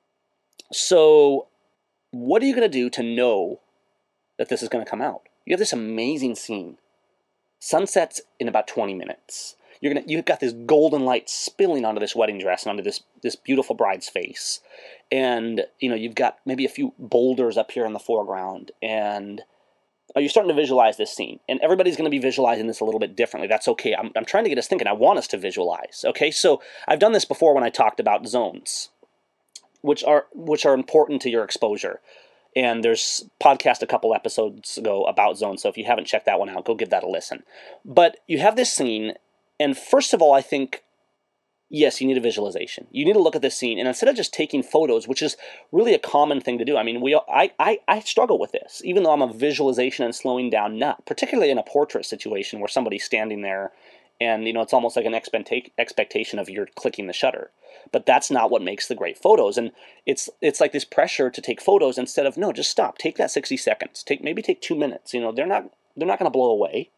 so what are you going to do to know that this is going to come out? You have this amazing scene. Sunsets in about 20 minutes. You've got this golden light spilling onto this wedding dress and onto this beautiful bride's face. And, you've got maybe a few boulders up here in the foreground. And you're starting to visualize this scene. And everybody's going to be visualizing this a little bit differently. That's okay. I'm trying to get us thinking. I want us to visualize. Okay, so I've done this before when I talked about zones, which are important to your exposure. And there's podcast a couple episodes ago about zones. So if you haven't checked that one out, go give that a listen. But you have this scene. And first of all, I think, yes, you need a visualization. You need to look at this scene, and instead of just taking photos, which is really a common thing to do. I mean, I struggle with this, even though I'm a visualization and slowing down nut, particularly in a portrait situation where somebody's standing there, and it's almost like an expectation of you're clicking the shutter. But that's not what makes the great photos, and it's like this pressure to take photos instead of, no, just stop. Take that 60 seconds. Maybe take 2 minutes. They're not going to blow away.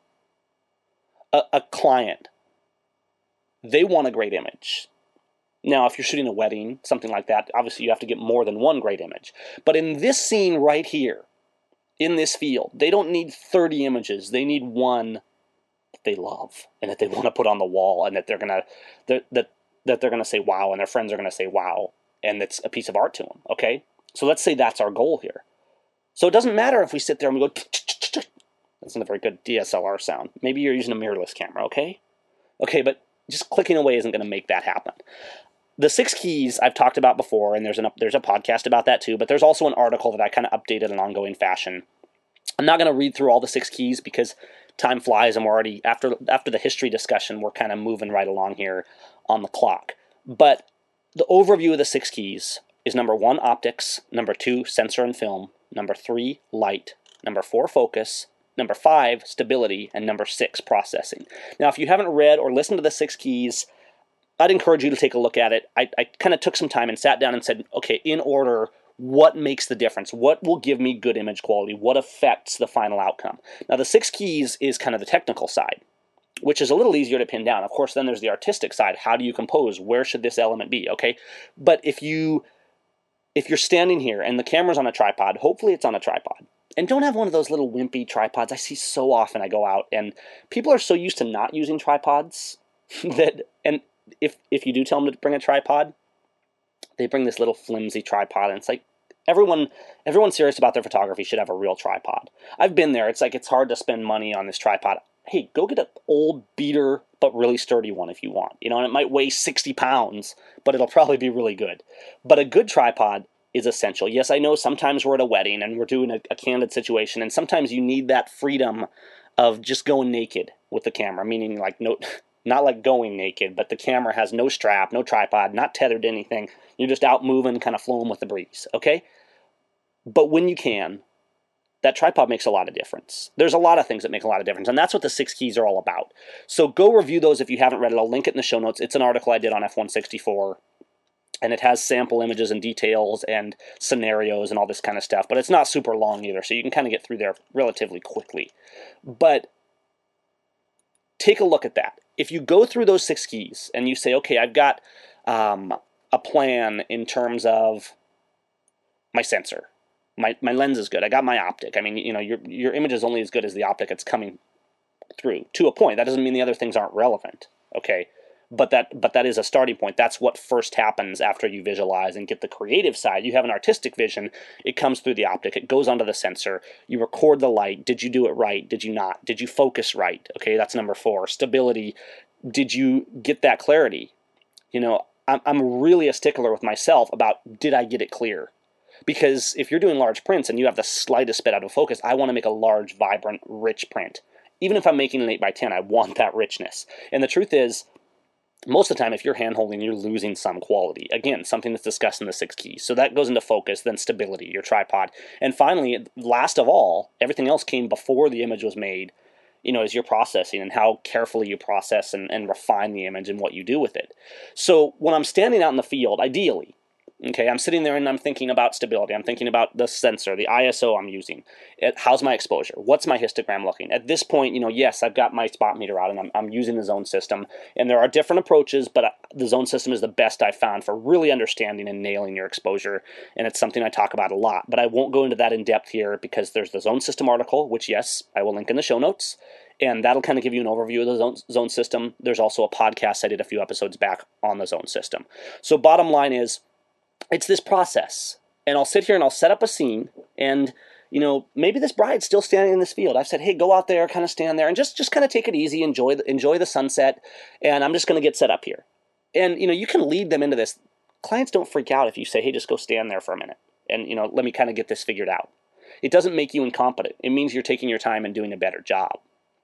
A client, they want a great image. Now, if you're shooting a wedding, something like that, obviously you have to get more than one great image. But in this scene right here, in this field, they don't need 30 images. They need one that they love and that they want to put on the wall, and that they're gonna say wow, and their friends are gonna say wow, and it's a piece of art to them. Okay, so let's say that's our goal here. So it doesn't matter if we sit there and we go. That's not a very good DSLR sound. Maybe you're using a mirrorless camera. Okay, but just clicking away isn't going to make that happen. The 6 keys I've talked about before, and there's a podcast about that too, but there's also an article that I kind of updated in an ongoing fashion. I'm not going to read through all the 6 keys because time flies, and we're already, after the history discussion, we're kind of moving right along here on the clock. But the overview of the 6 keys is: number 1, optics; number 2, sensor and film; number 3, light; number 4, focus; number 5, stability; and number 6, processing. Now, if you haven't read or listened to the 6 keys, I'd encourage you to take a look at it. I kind of took some time and sat down and said, okay, in order, what makes the difference? What will give me good image quality? What affects the final outcome? Now, the 6 keys is kind of the technical side, which is a little easier to pin down. Of course, then there's the artistic side. How do you compose? Where should this element be? Okay, but if you're standing here and the camera's on a tripod, hopefully it's on a tripod. And don't have one of those little wimpy tripods. I see so often. I go out and people are so used to not using tripods that, and if you do tell them to bring a tripod, they bring this little flimsy tripod, and it's like everyone serious about their photography should have a real tripod. I've been there. It's like it's hard to spend money on this tripod. Hey, go get an old beater but really sturdy one if you want. And it might weigh 60 pounds, but it'll probably be really good. But a good tripod is essential. Yes, I know sometimes we're at a wedding and we're doing a candid situation, and sometimes you need that freedom of just going naked with the camera, meaning like not like going naked, but the camera has no strap, no tripod, not tethered to anything. You're just out moving, kind of flowing with the breeze, okay? But when you can, that tripod makes a lot of difference. There's a lot of things that make a lot of difference, and that's what the 6 keys are all about. So go review those if you haven't read it. I'll link it in the show notes. It's an article I did on F164, and it has sample images and details and scenarios and all this kind of stuff, but it's not super long either, so you can kind of get through there relatively quickly. But take a look at that. If you go through those 6 keys and you say, okay, I've got a plan in terms of my sensor. My lens is good. I got my optic. I mean, your image is only as good as the optic it's coming through to a point. That doesn't mean the other things aren't relevant, okay? But that is a starting point. That's what first happens after you visualize and get the creative side. You have an artistic vision. It comes through the optic. It goes onto the sensor. You record the light. Did you do it right? Did you not? Did you focus right? Okay, that's number 4. Stability. Did you get that clarity? I'm really a stickler with myself about, did I get it clear? Because if you're doing large prints and you have the slightest bit out of focus, I want to make a large, vibrant, rich print. Even if I'm making an 8x10, I want that richness. And the truth is, most of the time, if you're hand-holding, you're losing some quality. Again, something that's discussed in the 6 keys. So that goes into focus, then stability, your tripod. And finally, last of all, everything else came before the image was made, is your processing and how carefully you process and refine the image and what you do with it. So when I'm standing out in the field, ideally, okay, I'm sitting there and I'm thinking about stability. I'm thinking about the sensor, the ISO I'm using. How's my exposure? What's my histogram looking? At this point, yes, I've got my spot meter out and I'm using the zone system. And there are different approaches, but the zone system is the best I've found for really understanding and nailing your exposure. And it's something I talk about a lot. But I won't go into that in depth here because there's the zone system article, which, yes, I will link in the show notes. And that'll kind of give you an overview of the zone system. There's also a podcast I did a few episodes back on the zone system. So bottom line is, it's this process, and I'll sit here and I'll set up a scene, and maybe this bride's still standing in this field. I've said, hey, go out there, kind of stand there, and just kind of take it easy, enjoy the sunset, and I'm just going to get set up here. And you can lead them into this. Clients don't freak out if you say, hey, just go stand there for a minute, and let me kind of get this figured out. It doesn't make you incompetent. It means you're taking your time and doing a better job.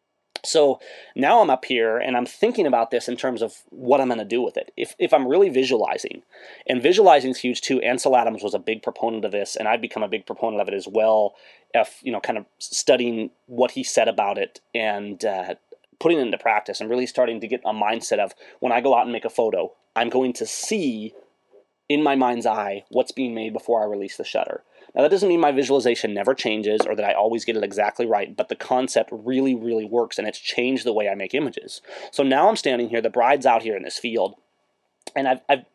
So now I'm up here and I'm thinking about this in terms of what I'm going to do with it. If I'm really visualizing, and visualizing is huge too. Ansel Adams was a big proponent of this, and I've become a big proponent of it as well. Kind of studying what he said about it and putting it into practice and really starting to get a mindset of, when I go out and make a photo, I'm going to see in my mind's eye what's being made before I release the shutter. Now, that doesn't mean my visualization never changes or that I always get it exactly right, but the concept really, really works, and it's changed the way I make images. So now I'm standing here, the bride's out here in this field, and I've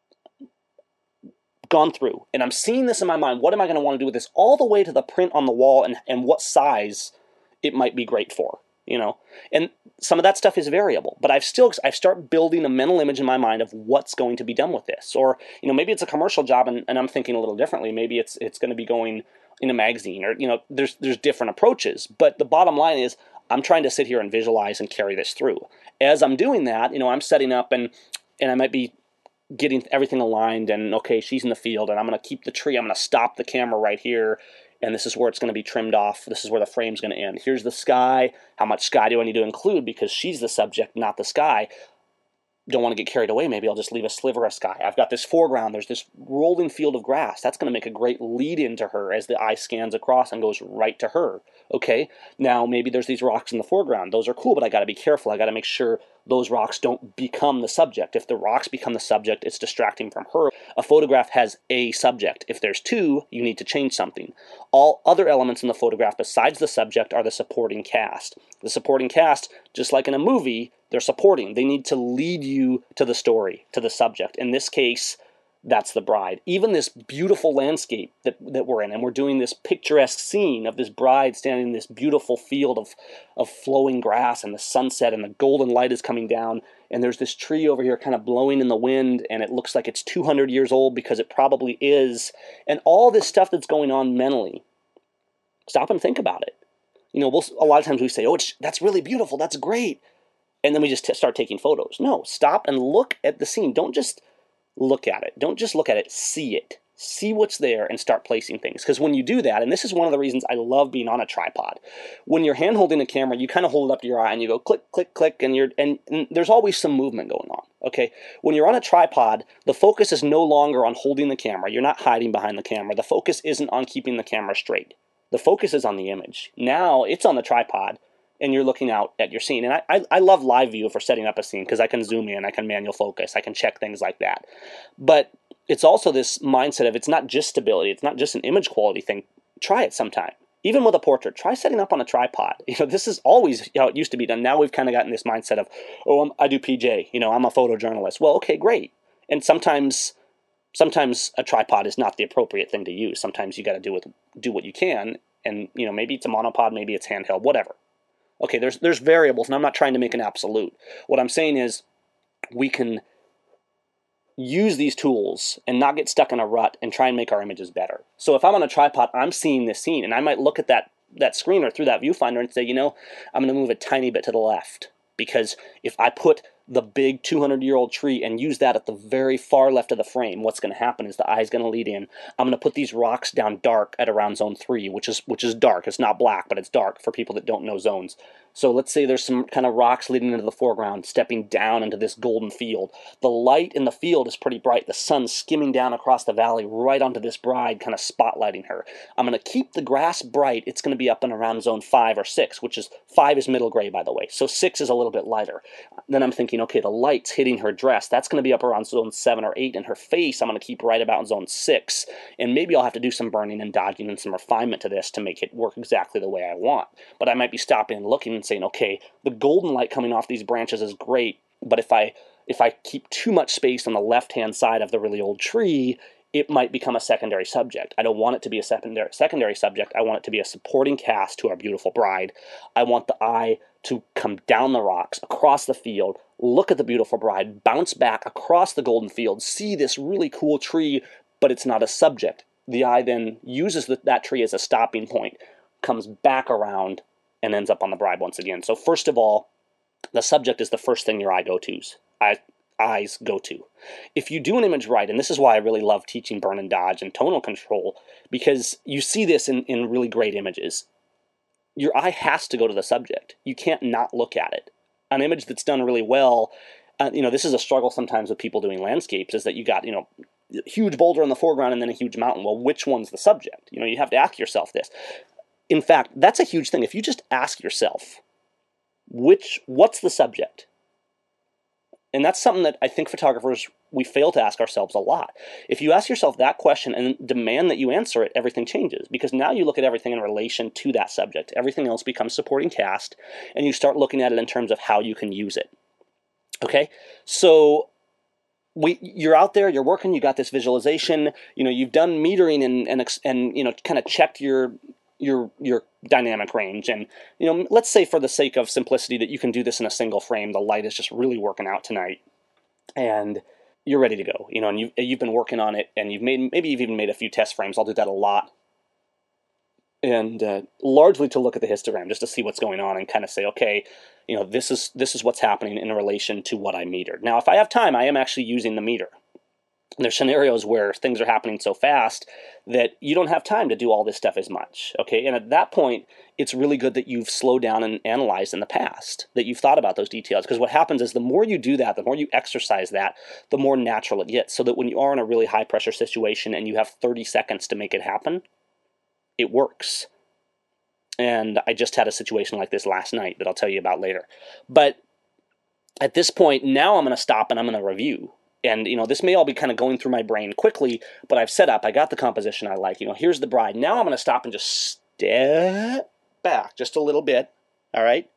gone through, and I'm seeing this in my mind. What am I going to want to do with this? All the way to the print on the wall and what size it might be great for. And some of that stuff is variable, but I've start building a mental image in my mind of what's going to be done with this. Or, maybe it's a commercial job and I'm thinking a little differently. Maybe it's going to be going in a magazine, or, there's different approaches. But the bottom line is, I'm trying to sit here and visualize and carry this through. As I'm doing that, I'm setting up and I might be getting everything aligned, and okay, she's in the field and I'm going to keep the tree. I'm going to stop the camera right here. And this is where it's going to be trimmed off. This is where the frame's going to end. Here's the sky. How much sky do I need to include? Because she's the subject, not the sky. Don't want to get carried away. Maybe I'll just leave a sliver of sky. I've got this foreground. There's this rolling field of grass. That's going to make a great lead into her as the eye scans across and goes right to her. Okay, now maybe there's these rocks in the foreground. Those are cool, but I got to be careful. I got to make sure those rocks don't become the subject. If the rocks become the subject, it's distracting from her. A photograph has a subject. If there's 2, you need to change something. All other elements in the photograph besides the subject are the supporting cast. The supporting cast, just like in a movie, they're supporting. They need to lead you to the story, to the subject. In this case, that's the bride. Even this beautiful landscape that we're in, and we're doing this picturesque scene of this bride standing in this beautiful field of flowing grass and the sunset, and the golden light is coming down, and there's this tree over here kind of blowing in the wind, and it looks like it's 200 years old because it probably is, and all this stuff that's going on mentally. Stop and think about it. A lot of times we say, oh, that's really beautiful, that's great, and then we just start taking photos. No, stop and look at the scene. Don't just look at it. Don't just look at it, see it. See what's there and start placing things. Because when you do that, and this is one of the reasons I love being on a tripod, when you're hand holding a camera, you kind of hold it up to your eye and you go click, click, click, and there's always some movement going on. Okay? When you're on a tripod, the focus is no longer on holding the camera. You're not hiding behind the camera. The focus isn't on keeping the camera straight. The focus is on the image. Now it's on the tripod, and you're looking out at your scene. And I love live view for setting up a scene because I can zoom in, I can manual focus, I can check things like that. But it's also this mindset of, it's not just stability, it's not just an image quality thing. Try it sometime. Even with a portrait, try setting up on a tripod. This is always how it used to be done. Now we've kind of gotten this mindset of, oh, I do PJ, I'm a photojournalist. Well, okay, great. And sometimes a tripod is not the appropriate thing to use. Sometimes you got to do what you can, and maybe it's a monopod, maybe it's handheld, whatever. Okay, there's variables, and I'm not trying to make an absolute. What I'm saying is we can use these tools and not get stuck in a rut and try and make our images better. So if I'm on a tripod, I'm seeing this scene, and I might look at that screen or through that viewfinder and say, I'm going to move a tiny bit to the left, because if I put the big 200-year-old tree and use that at the very far left of the frame, what's going to happen is the eye's going to lead in. I'm going to put these rocks down dark at around zone 3, which is dark. It's not black, but it's dark for people that don't know zones. So let's say there's some kind of rocks leading into the foreground, stepping down into this golden field. The light in the field is pretty bright. The sun's skimming down across the valley right onto this bride, kind of spotlighting her. I'm going to keep the grass bright. It's going to be up and around zone 5 or 6, which is 5 is middle gray, by the way. So 6 is a little bit lighter. Then I'm thinking, okay, the light's hitting her dress. That's going to be up around zone 7 or 8. And her face, I'm going to keep right about in zone 6. And maybe I'll have to do some burning and dodging and some refinement to this to make it work exactly the way I want. But I might be stopping and looking and saying, okay, the golden light coming off these branches is great, but if I keep too much space on the left-hand side of the really old tree, it might become a secondary subject. I don't want it to be a secondary subject. I want it to be a supporting cast to our beautiful bride. I want the eye to come down the rocks, across the field, look at the beautiful bride, bounce back across the golden field, see this really cool tree, but it's not a subject. The eye then uses that tree as a stopping point, comes back around, and ends up on the bride once again. So first of all, the subject is the first thing your eyes go to. If you do an image right, and this is why I really love teaching burn and dodge and tonal control, because you see this in really great images. Your eye has to go to the subject. You can't not look at it. An image that's done really well, this is a struggle sometimes with people doing landscapes, is that you got, a huge boulder in the foreground and then a huge mountain. Well, which one's the subject? You have to ask yourself this. In fact, that's a huge thing. If you just ask yourself, what's the subject? And that's something that I think photographers, we fail to ask ourselves a lot. If you ask yourself that question and demand that you answer it, everything changes. Because now you look at everything in relation to that subject. Everything else becomes supporting cast, and you start looking at it in terms of how you can use it. Okay? So you're out there, you're working, you got this visualization, you've done metering and kind of checked your dynamic range, and let's say for the sake of simplicity that you can do this in a single frame. The light is just really working out tonight, and you're ready to go. And you've been working on it, and maybe you've even made a few test frames. I'll do that a lot, and largely to look at the histogram just to see what's going on and kind of say, okay, this is what's happening in relation to what I metered. Now, if I have time, I am actually using the meter. There's scenarios where things are happening so fast that you don't have time to do all this stuff as much, okay? And at that point, it's really good that you've slowed down and analyzed in the past, that you've thought about those details, because what happens is the more you do that, the more you exercise that, the more natural it gets, so that when you are in a really high-pressure situation and you have 30 seconds to make it happen, it works. And I just had a situation like this last night that I'll tell you about later. But at this point, now I'm going to stop and I'm going to review. And, this may all be kind of going through my brain quickly, but I've set up, I got the composition I like, here's the bride. Now I'm going to stop and just step back just a little bit, all right?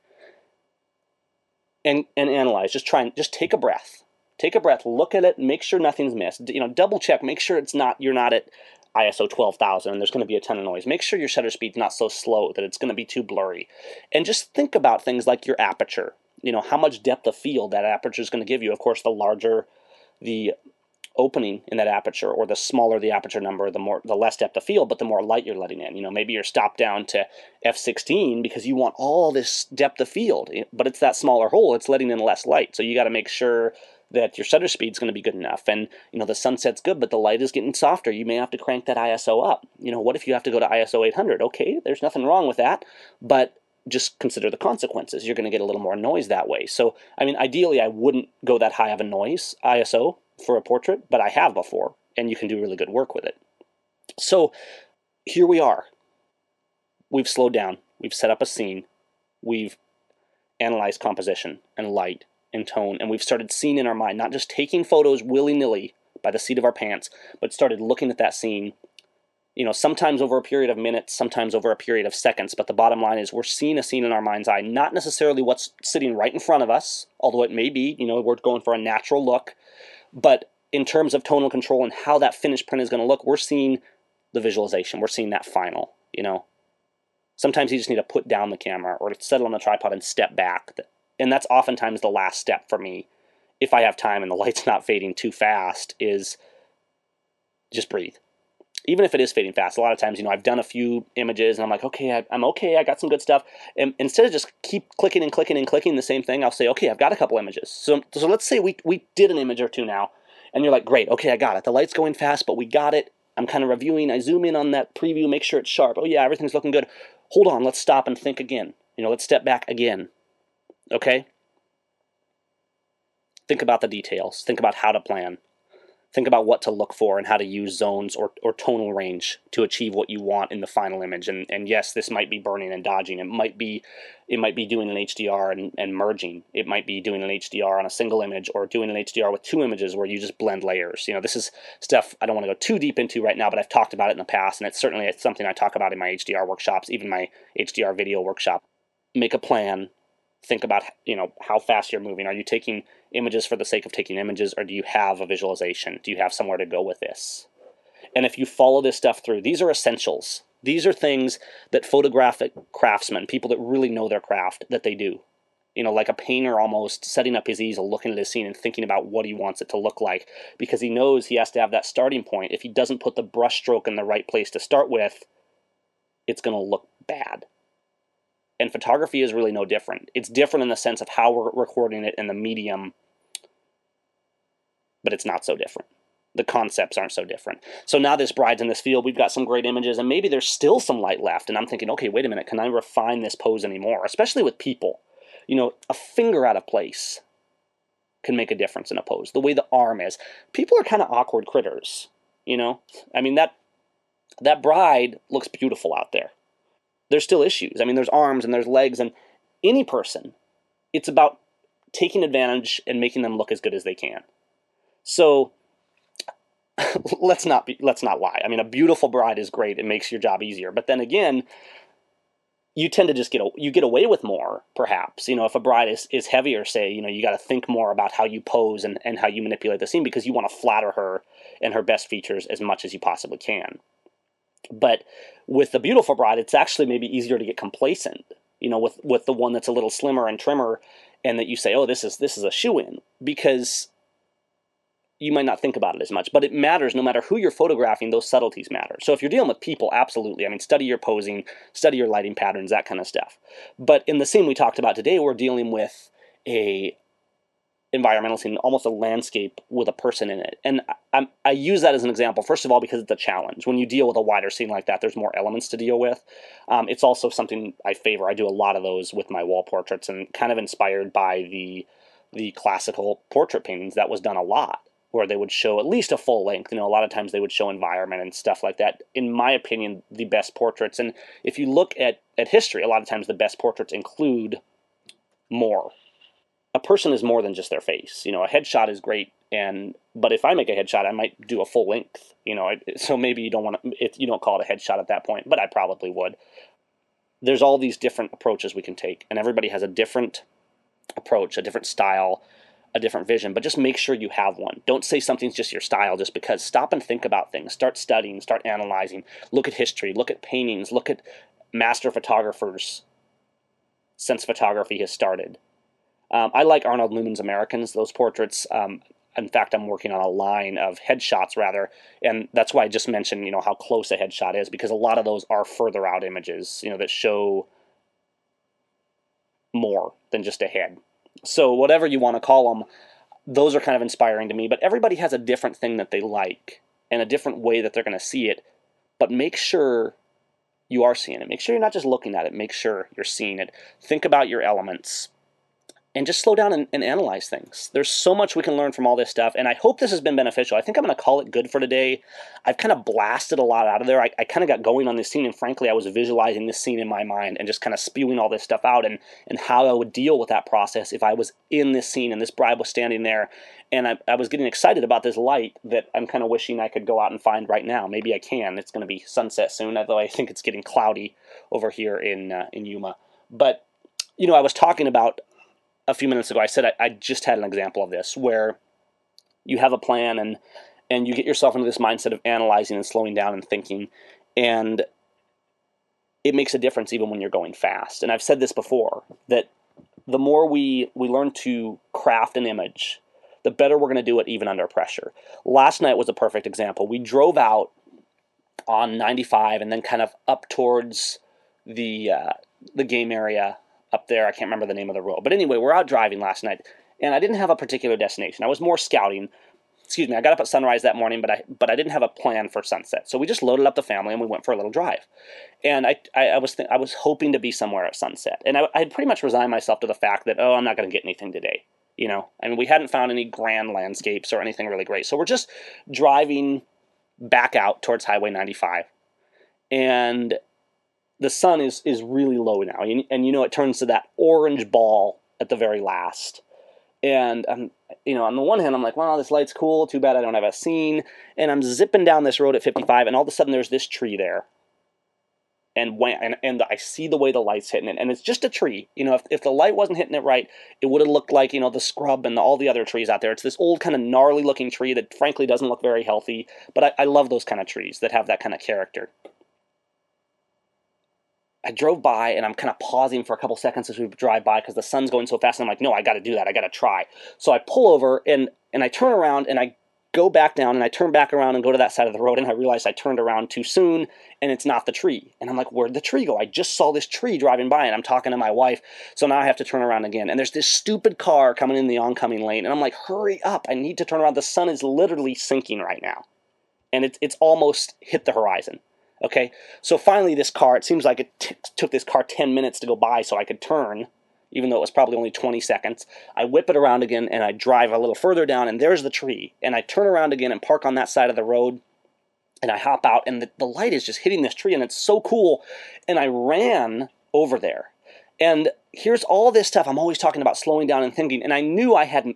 And analyze, just take a breath. Take a breath, look at it, make sure nothing's missed. Double check, make sure you're not at ISO 12,000 and there's going to be a ton of noise. Make sure your shutter speed's not so slow that it's going to be too blurry. And just think about things like your aperture. How much depth of field that aperture is going to give you. Of course, the larger the opening in that aperture, or the smaller the aperture number, the less depth of field, but the more light you're letting in. Maybe you're stopped down to f16 because you want all this depth of field, but it's that smaller hole, it's letting in less light. So you got to make sure that your shutter speed's going to be good enough. And, the sunset's good, but the light is getting softer. You may have to crank that ISO up. What if you have to go to ISO 800? Okay, there's nothing wrong with that, but just consider the consequences. You're going to get a little more noise that way. So, ideally, I wouldn't go that high of a noise ISO for a portrait, but I have before, and you can do really good work with it. So, here we are. We've slowed down. We've set up a scene. We've analyzed composition and light and tone, and we've started seeing in our mind, not just taking photos willy-nilly by the seat of our pants, but started looking at that scene Sometimes over a period of minutes, sometimes over a period of seconds. But the bottom line is we're seeing a scene in our mind's eye, not necessarily what's sitting right in front of us, although it may be, we're going for a natural look. But in terms of tonal control and how that finished print is going to look, we're seeing the visualization. We're seeing that final, Sometimes you just need to put down the camera or set it on the tripod and step back. And that's oftentimes the last step for me, if I have time and the light's not fading too fast, is just breathe. Even if it is fading fast, a lot of times, I've done a few images and I'm like, okay, I'm okay, I got some good stuff. And instead of just keep clicking and clicking and clicking the same thing, I'll say, okay, I've got a couple images. So let's say we did an image or two now, and you're like, great, okay, I got it. The light's going fast, but we got it. I'm kind of reviewing. I zoom in on that preview, make sure it's sharp. Oh yeah, everything's looking good. Hold on, let's stop and think again. Let's step back again. Okay? Think about the details. Think about how to plan. Think about what to look for and how to use zones or tonal range to achieve what you want in the final image. And yes, this might be burning and dodging. It might be doing an HDR and merging. It might be doing an HDR on a single image or doing an HDR with two images where you just blend layers. This is stuff I don't want to go too deep into right now, but I've talked about it in the past, and it's something I talk about in my HDR workshops, even my HDR video workshop. Make a plan. Think about, how fast you're moving. Are you taking images for the sake of taking images, or do you have a visualization? Do you have somewhere to go with this? And if you follow this stuff through, these are essentials. These are things that photographic craftsmen, people that really know their craft, that they do. Like a painter almost setting up his easel, looking at his scene and thinking about what he wants it to look like, because he knows he has to have that starting point. If he doesn't put the brush stroke in the right place to start with, it's going to look bad. And photography is really no different. It's different in the sense of how we're recording it in the medium, but it's not so different. The concepts aren't so different. So now this bride's in this field, we've got some great images, and maybe there's still some light left, and I'm thinking, okay, wait a minute, can I refine this pose anymore? Especially with people. A finger out of place can make a difference in a pose. The way the arm is. People are kind of awkward critters, that bride looks beautiful out there. There's still issues. There's arms and there's legs, and any person, it's about taking advantage and making them look as good as they can. So let's not lie. A beautiful bride is great. It makes your job easier. But then again, you tend to just get away with more, perhaps. If a bride is heavier, say, you got to think more about how you pose and how you manipulate the scene, because you want to flatter her and her best features as much as you possibly can. But with the beautiful bride, it's actually maybe easier to get complacent, with the one that's a little slimmer and trimmer, and that you say, oh, this is a shoe-in, because you might not think about it as much. But it matters no matter who you're photographing, those subtleties matter. So if you're dealing with people, absolutely. Study your posing, study your lighting patterns, that kind of stuff. But in the scene we talked about today, we're dealing with a environmental scene, almost a landscape with a person in it. And I use that as an example, first of all, because it's a challenge. When you deal with a wider scene like that, there's more elements to deal with. It's also something I favor. I do a lot of those with my wall portraits, and kind of inspired by the classical portrait paintings. That was done a lot, where they would show at least a full length. A lot of times they would show environment and stuff like that. In my opinion, the best portraits, and if you look at history, a lot of times the best portraits include more. A person is more than just their face. A headshot is great, but if I make a headshot, I might do a full length. So maybe you don't call it a headshot at that point, but I probably would. There's all these different approaches we can take, and everybody has a different approach, a different style, a different vision. But just make sure you have one. Don't say something's just your style just because. Stop and think about things. Start studying. Start analyzing. Look at history. Look at paintings. Look at master photographers since photography has started. I like Arnold Newman's Americans, those portraits. In fact, I'm working on a line of headshots, rather, and that's why I just mentioned, how close a headshot is, because a lot of those are further out images, that show more than just a head. So whatever you want to call them, those are kind of inspiring to me, but everybody has a different thing that they like and a different way that they're going to see it, but make sure you are seeing it. Make sure you're not just looking at it. Make sure you're seeing it. Think about your elements. and just slow down and analyze things. There's so much we can learn from all this stuff, and I hope this has been beneficial. I think I'm going to call it good for today. I've kind of blasted a lot out of there. I kind of got going on this scene, and frankly, I was visualizing this scene in my mind and just kind of spewing all this stuff out and how I would deal with that process if I was in this scene and this bride was standing there. And I was getting excited about this light that I'm kind of wishing I could go out and find right now. Maybe I can. It's going to be sunset soon, although I think it's getting cloudy over here in Yuma. But, I was talking about a few minutes ago, I said I just had an example of this where you have a plan and you get yourself into this mindset of analyzing and slowing down and thinking, and it makes a difference even when you're going fast. And I've said this before, that the more we learn to craft an image, the better we're going to do it even under pressure. Last night was a perfect example. We drove out on 95 and then kind of up towards the game area up there. I can't remember the name of the road. But anyway, we're out driving last night, and I didn't have a particular destination. I was more scouting. I got up at sunrise that morning, but I didn't have a plan for sunset. So we just loaded up the family, and we went for a little drive. And I was hoping to be somewhere at sunset. And I had pretty much resigned myself to the fact that, I'm not going to get anything today. We hadn't found any grand landscapes or anything really great. So we're just driving back out towards Highway 95. And the sun is really low now, and it turns to that orange ball at the very last. And on the one hand, I'm like, wow, this light's cool. Too bad I don't have a scene. And I'm zipping down this road at 55, and all of a sudden there's this tree there. And I see the way the light's hitting it, and it's just a tree. If the light wasn't hitting it right, it would have looked like the scrub and all the other trees out there. It's this old kind of gnarly looking tree that frankly doesn't look very healthy. But I love those kind of trees that have that kind of character. I drove by, and I'm kind of pausing for a couple seconds as we drive by because the sun's going so fast, and I'm like, no, I got to do that. I got to try. So I pull over, and I turn around, and I go back down, and I turn back around and go to that side of the road, and I realize I turned around too soon, and it's not the tree. And I'm like, where'd the tree go? I just saw this tree driving by, and I'm talking to my wife, so now I have to turn around again. And there's this stupid car coming in the oncoming lane, and I'm like, hurry up. I need to turn around. The sun is literally sinking right now, and it's almost hit the horizon. Okay, so finally this car, it seems like it took this car 10 minutes to go by so I could turn, even though it was probably only 20 seconds. I whip it around again, and I drive a little further down, and there's the tree. And I turn around again and park on that side of the road, and I hop out, and the light is just hitting this tree, and it's so cool. And I ran over there. And here's all this stuff. I'm always talking about slowing down and thinking, and I knew I had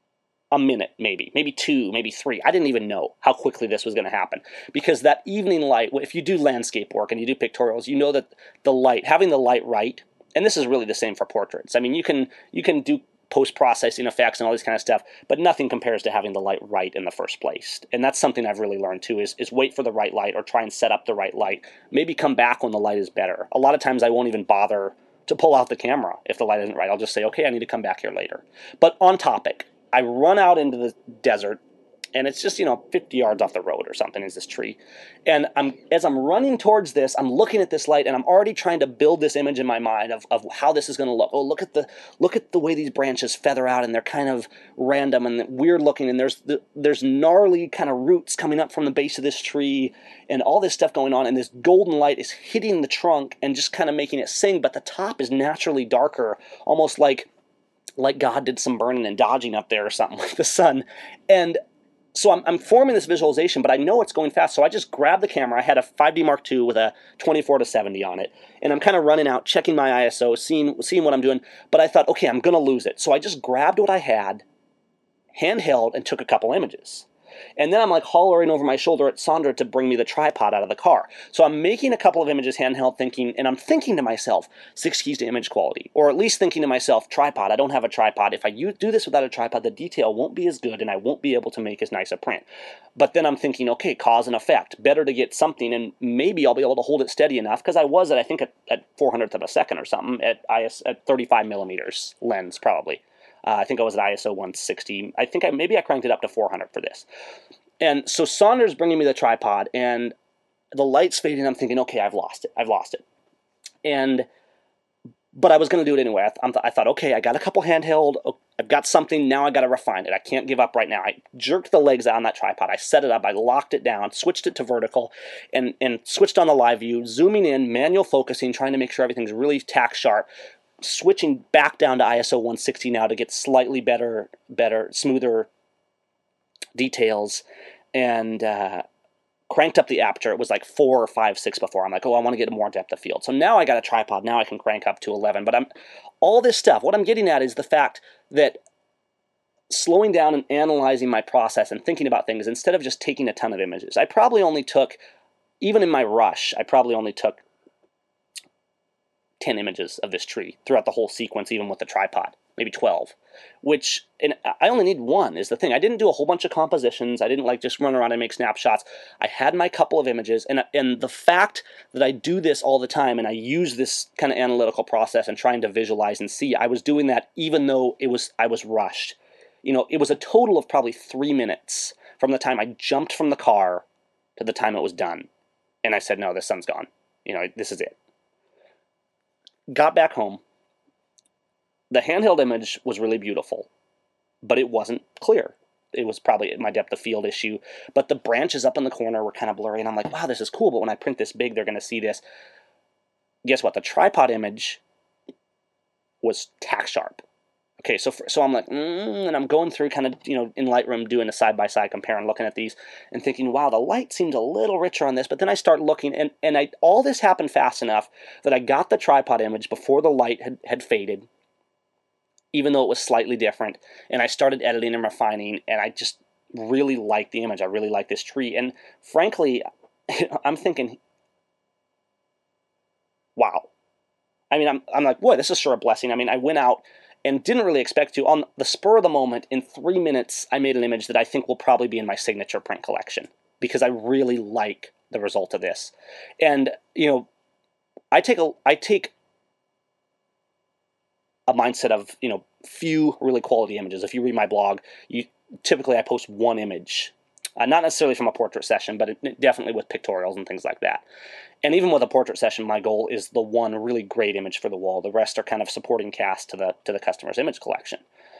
a minute, maybe two, maybe three. I didn't even know how quickly this was going to happen, because that evening light, if you do landscape work and you do pictorials, you know that having the light right, and this is really the same for portraits. I mean, you can do post-processing effects and all this kind of stuff, but nothing compares to having the light right in the first place. And that's something I've really learned too, is wait for the right light or try and set up the right light. Maybe come back when the light is better. A lot of times I won't even bother to pull out the camera if the light isn't right. I'll just say, okay, I need to come back here later. But on topic, I run out into the desert, and it's just, 50 yards off the road or something is this tree. And as I'm running towards this, I'm looking at this light, and I'm already trying to build this image in my mind of how this is going to look. Oh, look at the way these branches feather out, and they're kind of random and weird looking, and there's gnarly kind of roots coming up from the base of this tree, and all this stuff going on, and this golden light is hitting the trunk and just kind of making it sing, but the top is naturally darker, almost like God did some burning and dodging up there or something like the sun. And so I'm forming this visualization, but I know it's going fast. So I just grabbed the camera. I had a 5D Mark II with a 24-70 on it. And I'm kind of running out, checking my ISO, seeing what I'm doing. But I thought, okay, I'm going to lose it. So I just grabbed what I had, handheld, and took a couple images. And then I'm like hollering over my shoulder at Sandra to bring me the tripod out of the car. So I'm making a couple of images handheld and I'm thinking to myself, 6 keys to image quality. Or at least thinking to myself, tripod, I don't have a tripod. If I do this without a tripod, the detail won't be as good and I won't be able to make as nice a print. But then I'm thinking, okay, cause and effect. Better to get something, and maybe I'll be able to hold it steady enough, because I was at 400th of a second or something at 35 millimeters lens probably. I think I was at ISO 160. I think maybe I cranked it up to 400 for this. And so Saunders bringing me the tripod, and the light's fading. I'm thinking, okay, I've lost it. But I was going to do it anyway. I thought, okay, I got a couple handheld. I've got something. Now I got to refine it. I can't give up right now. I jerked the legs out on that tripod. I set it up. I locked it down, switched it to vertical, and switched on the live view, zooming in, manual focusing, trying to make sure everything's really tack sharp. switching back down to ISO 160 now to get slightly better, smoother details, and cranked up the aperture. It was like 4 or 5, 6 before. I'm like, oh, I want to get more depth of field. So now I got a tripod. Now I can crank up to 11. But all this stuff, what I'm getting at is the fact that slowing down and analyzing my process and thinking about things instead of just taking a ton of images. I probably only took, even in my rush, I probably only took 10 images of this tree throughout the whole sequence, even with the tripod, maybe 12, and I only need one is the thing. I didn't do a whole bunch of compositions. I didn't just run around and make snapshots. I had my couple of images, and the fact that I do this all the time and I use this kind of analytical process and trying to visualize and see, I was doing that even though I was rushed. It was a total of probably 3 minutes from the time I jumped from the car to the time it was done. And I said, no, the sun's gone. This is it. Got back home. The handheld image was really beautiful, but it wasn't clear. It was probably my depth of field issue, but the branches up in the corner were kind of blurry, and I'm like, wow, this is cool, but when I print this big, they're going to see this. Guess what? The tripod image was tack sharp. Okay, so I'm like, and I'm going through kind of, in Lightroom doing a side-by-side compare and looking at these and thinking, wow, the light seems a little richer on this, but then I start looking, and all this happened fast enough that I got the tripod image before the light had faded, even though it was slightly different, and I started editing and refining, and I just really liked the image. I really liked this tree, and frankly, I'm thinking, wow. I mean, I'm like, boy, this is sure a blessing. I mean, I went out and didn't really expect to. On the spur of the moment, in 3 minutes, I made an image that I think will probably be in my signature print collection because I really like the result of this. And, I take a mindset of, few really quality images. If you read my blog, typically I post one image. Not necessarily from a portrait session, but definitely with pictorials and things like that. And even with a portrait session, my goal is the one really great image for the wall. The rest are kind of supporting cast to the customer's image collection.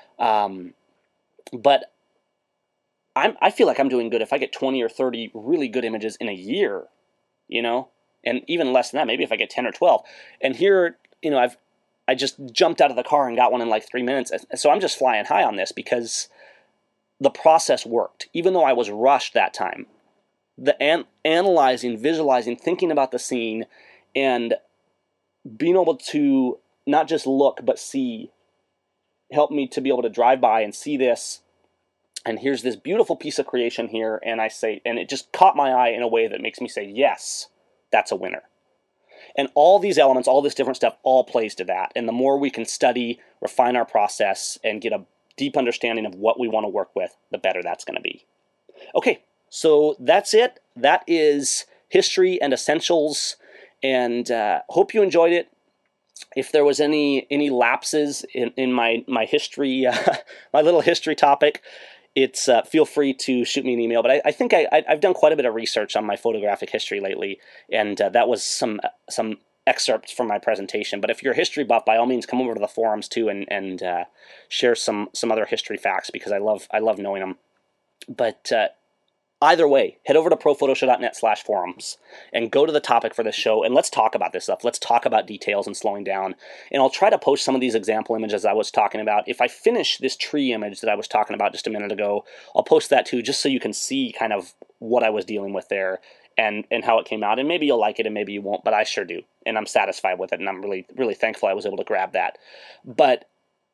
But I feel like I'm doing good if I get 20 or 30 really good images in a year, and even less than that, maybe if I get 10 or 12. And here, I just jumped out of the car and got one in like 3 minutes. So I'm just flying high on this because the process worked, even though I was rushed that time. The analyzing, visualizing, thinking about the scene, and being able to not just look but see helped me to be able to drive by and see this. And here's this beautiful piece of creation here, and it just caught my eye in a way that makes me say, yes, that's a winner. And all these elements, all this different stuff, all plays to that. And the more we can study, refine our process, and get a deep understanding of what we want to work with, the better that's going to be. Okay, so that's it. That is History and Essentials, and hope you enjoyed it. If there was any lapses in my history, my little history topic, it's feel free to shoot me an email. But I think I've done quite a bit of research on my photographic history lately, and that was some excerpts from my presentation. But if you're a history buff, by all means, come over to the forums too and share some other history facts because I love knowing them. But either way, head over to prophotoshow.net/forums and go to the topic for this show, and let's talk about this stuff. Let's talk about details and slowing down. And I'll try to post some of these example images I was talking about. If I finish this tree image that I was talking about just a minute ago, I'll post that too, just so you can see kind of what I was dealing with there and how it came out. And maybe you'll like it and maybe you won't, but I sure do. And I'm satisfied with it, and I'm really, really thankful I was able to grab that. But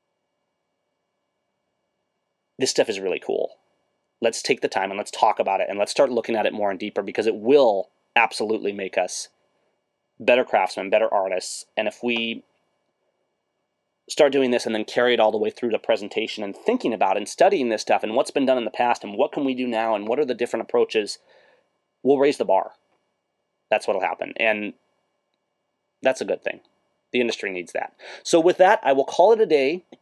this stuff is really cool. Let's take the time and let's talk about it and let's start looking at it more and deeper because it will absolutely make us better craftsmen, better artists. And if we start doing this and then carry it all the way through the presentation and thinking about and studying this stuff and what's been done in the past and what can we do now and what are the different approaches, we'll raise the bar. That's what'll happen. And that's a good thing. The industry needs that. So with that, I will call it a day.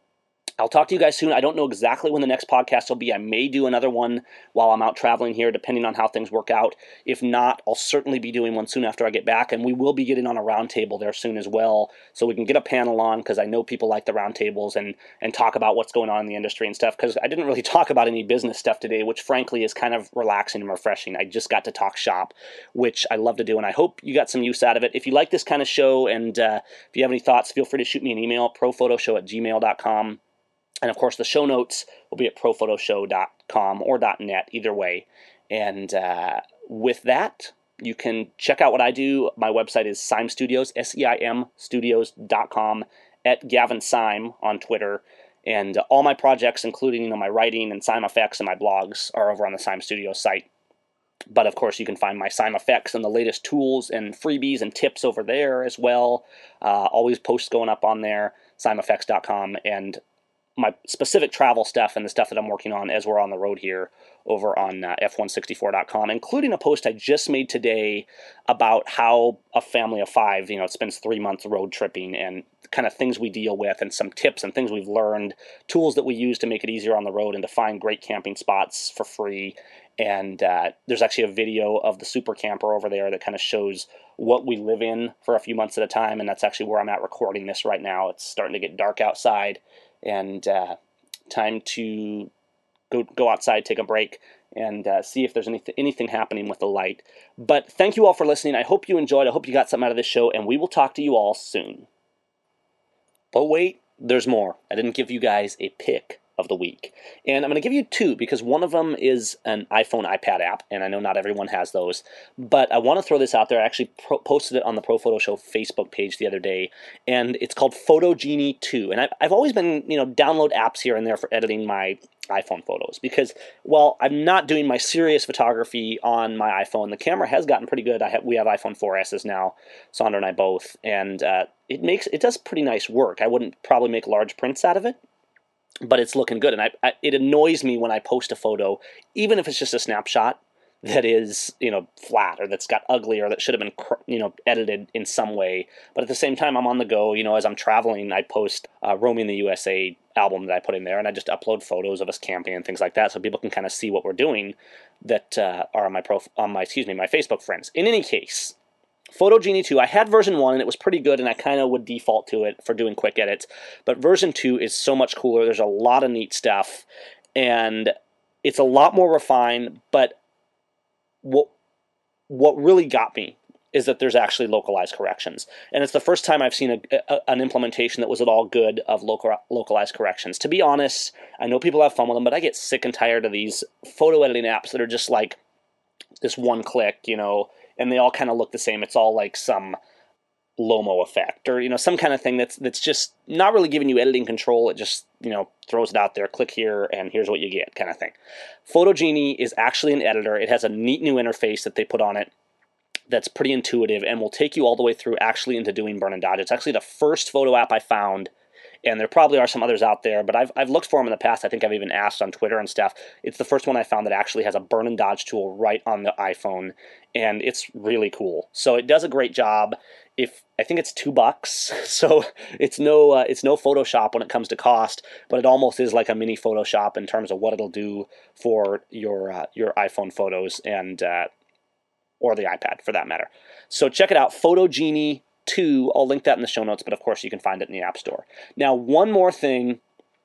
I'll talk to you guys soon. I don't know exactly when the next podcast will be. I may do another one while I'm out traveling here, depending on how things work out. If not, I'll certainly be doing one soon after I get back, and we will be getting on a roundtable there soon as well, so we can get a panel on, because I know people like the roundtables and talk about what's going on in the industry and stuff, because I didn't really talk about any business stuff today, which frankly is kind of relaxing and refreshing. I just got to talk shop, which I love to do, and I hope you got some use out of it. If you like this kind of show, and if you have any thoughts, feel free to shoot me an email, prophotoshow@gmail.com. And, of course, the show notes will be at prophotoshow.com or .net, either way. And with that, you can check out what I do. My website is Seim Studios, SEIM Studios.com, at Gavin Seim on Twitter. And all my projects, including my writing and Seim Effects and my blogs, are over on the Seim Studios site. But, of course, you can find my Seim Effects and the latest tools and freebies and tips over there as well. Always posts going up on there, SeimEffects.com, and my specific travel stuff and the stuff that I'm working on as we're on the road here over on F164.com, including a post I just made today about how a family of 5, spends 3 months road tripping and kind of things we deal with and some tips and things we've learned, tools that we use to make it easier on the road and to find great camping spots for free. And there's actually a video of the super camper over there that kind of shows what we live in for a few months at a time, and that's actually where I'm at recording this right now. It's starting to get dark outside, and time to go outside, take a break, and see if there's anything happening with the light. But thank you all for listening. I hope you enjoyed. I hope you got something out of this show, and we will talk to you all soon. But wait, there's more. I didn't give you guys a pick of the week. And I'm going to give you 2, because one of them is an iPhone iPad app, and I know not everyone has those, but I want to throw this out there. I actually posted it on the Pro Photo Show Facebook page the other day, and it's called Photo Genie 2. And I've always been, download apps here and there for editing my iPhone photos, because while I'm not doing my serious photography on my iPhone, the camera has gotten pretty good. We have iPhone 4S's now, Sandra and I both, and it does pretty nice work. I wouldn't probably make large prints out of it, but it's looking good. And it annoys me when I post a photo, even if it's just a snapshot, that is, flat or that's got ugly or that should have been, edited in some way. But at the same time, I'm on the go. As I'm traveling, I post Roaming the USA album that I put in there, and I just upload photos of us camping and things like that, so people can kind of see what we're doing that are on my Facebook friends. In any case, Photo Genie 2, I had version 1 and it was pretty good, and I kind of would default to it for doing quick edits, but version 2 is so much cooler. There's a lot of neat stuff, and it's a lot more refined, but what really got me is that there's actually localized corrections, and it's the first time I've seen an implementation that was at all good of localized corrections. To be honest, I know people have fun with them, but I get sick and tired of these photo editing apps that are just like this one click, and they all kind of look the same. It's all like some Lomo effect or, some kind of thing that's just not really giving you editing control. It just, throws it out there, click here, and here's what you get kind of thing. Photo Genie is actually an editor. It has a neat new interface that they put on it that's pretty intuitive and will take you all the way through actually into doing burn and dodge. It's actually the first photo app I found, and there probably are some others out there, but I've looked for them in the past. I think I've even asked on Twitter and stuff. It's the first one I found that actually has a burn and dodge tool right on the iPhone, and it's really cool. So it does a great job. I think it's $2, so it's no Photoshop when it comes to cost, but it almost is like a mini Photoshop in terms of what it'll do for your iPhone photos and or the iPad for that matter. So check it out, Photo Genie 2. I'll link that in the show notes, but of course you can find it in the App Store. Now, one more thing,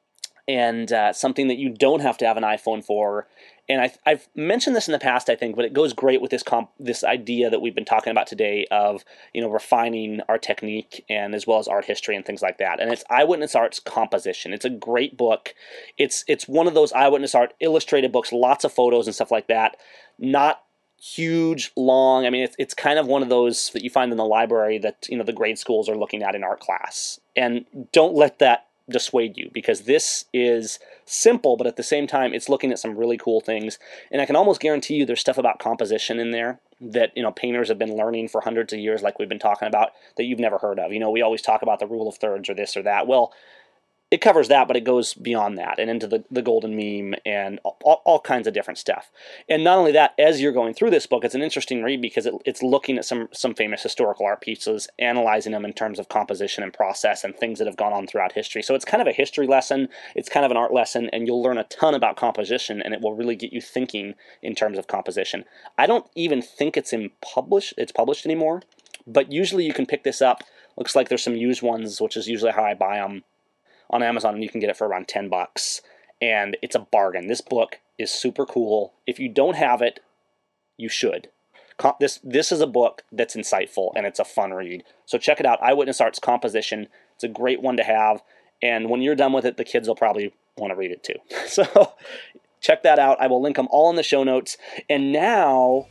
and something that you don't have to have an iPhone for, and I've mentioned this in the past, I think, but it goes great with this idea that we've been talking about today of, refining our technique and as well as art history and things like that. And it's Eyewitness Art's Composition. It's a great book. It's one of those Eyewitness Art illustrated books, lots of photos and stuff like that. Not huge, long. I mean, it's kind of one of those that you find in the library that, the grade schools are looking at in art class. And don't let that dissuade you, because this is simple, but at the same time, it's looking at some really cool things. And I can almost guarantee you there's stuff about composition in there that, painters have been learning for hundreds of years, like we've been talking about, that you've never heard of. We always talk about the rule of thirds or this or that. Well, it covers that, but it goes beyond that and into the golden meme and all kinds of different stuff. And not only that, as you're going through this book, it's an interesting read because it's looking at some famous historical art pieces, analyzing them in terms of composition and process and things that have gone on throughout history. So it's kind of a history lesson, it's kind of an art lesson, and you'll learn a ton about composition, and it will really get you thinking in terms of composition. I don't even think it's published anymore, but usually you can pick this up. Looks like there's some used ones, which is usually how I buy them on Amazon, and you can get it for around $10, and it's a bargain. This book is super cool. If you don't have it, you should. This is a book that's insightful, and it's a fun read. So check it out, Eyewitness Art's Composition. It's a great one to have, and when you're done with it, the kids will probably want to read it too. So check that out. I will link them all in the show notes. And now,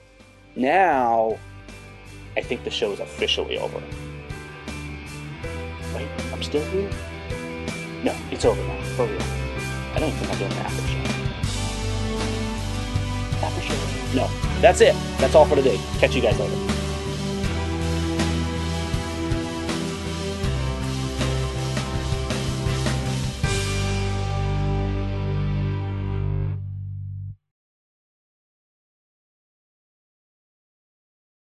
I think the show is officially over. Wait, I'm still here? No, it's over now, for real. I don't even think I'm doing an after show. After show? No, that's it. That's all for today. Catch you guys later.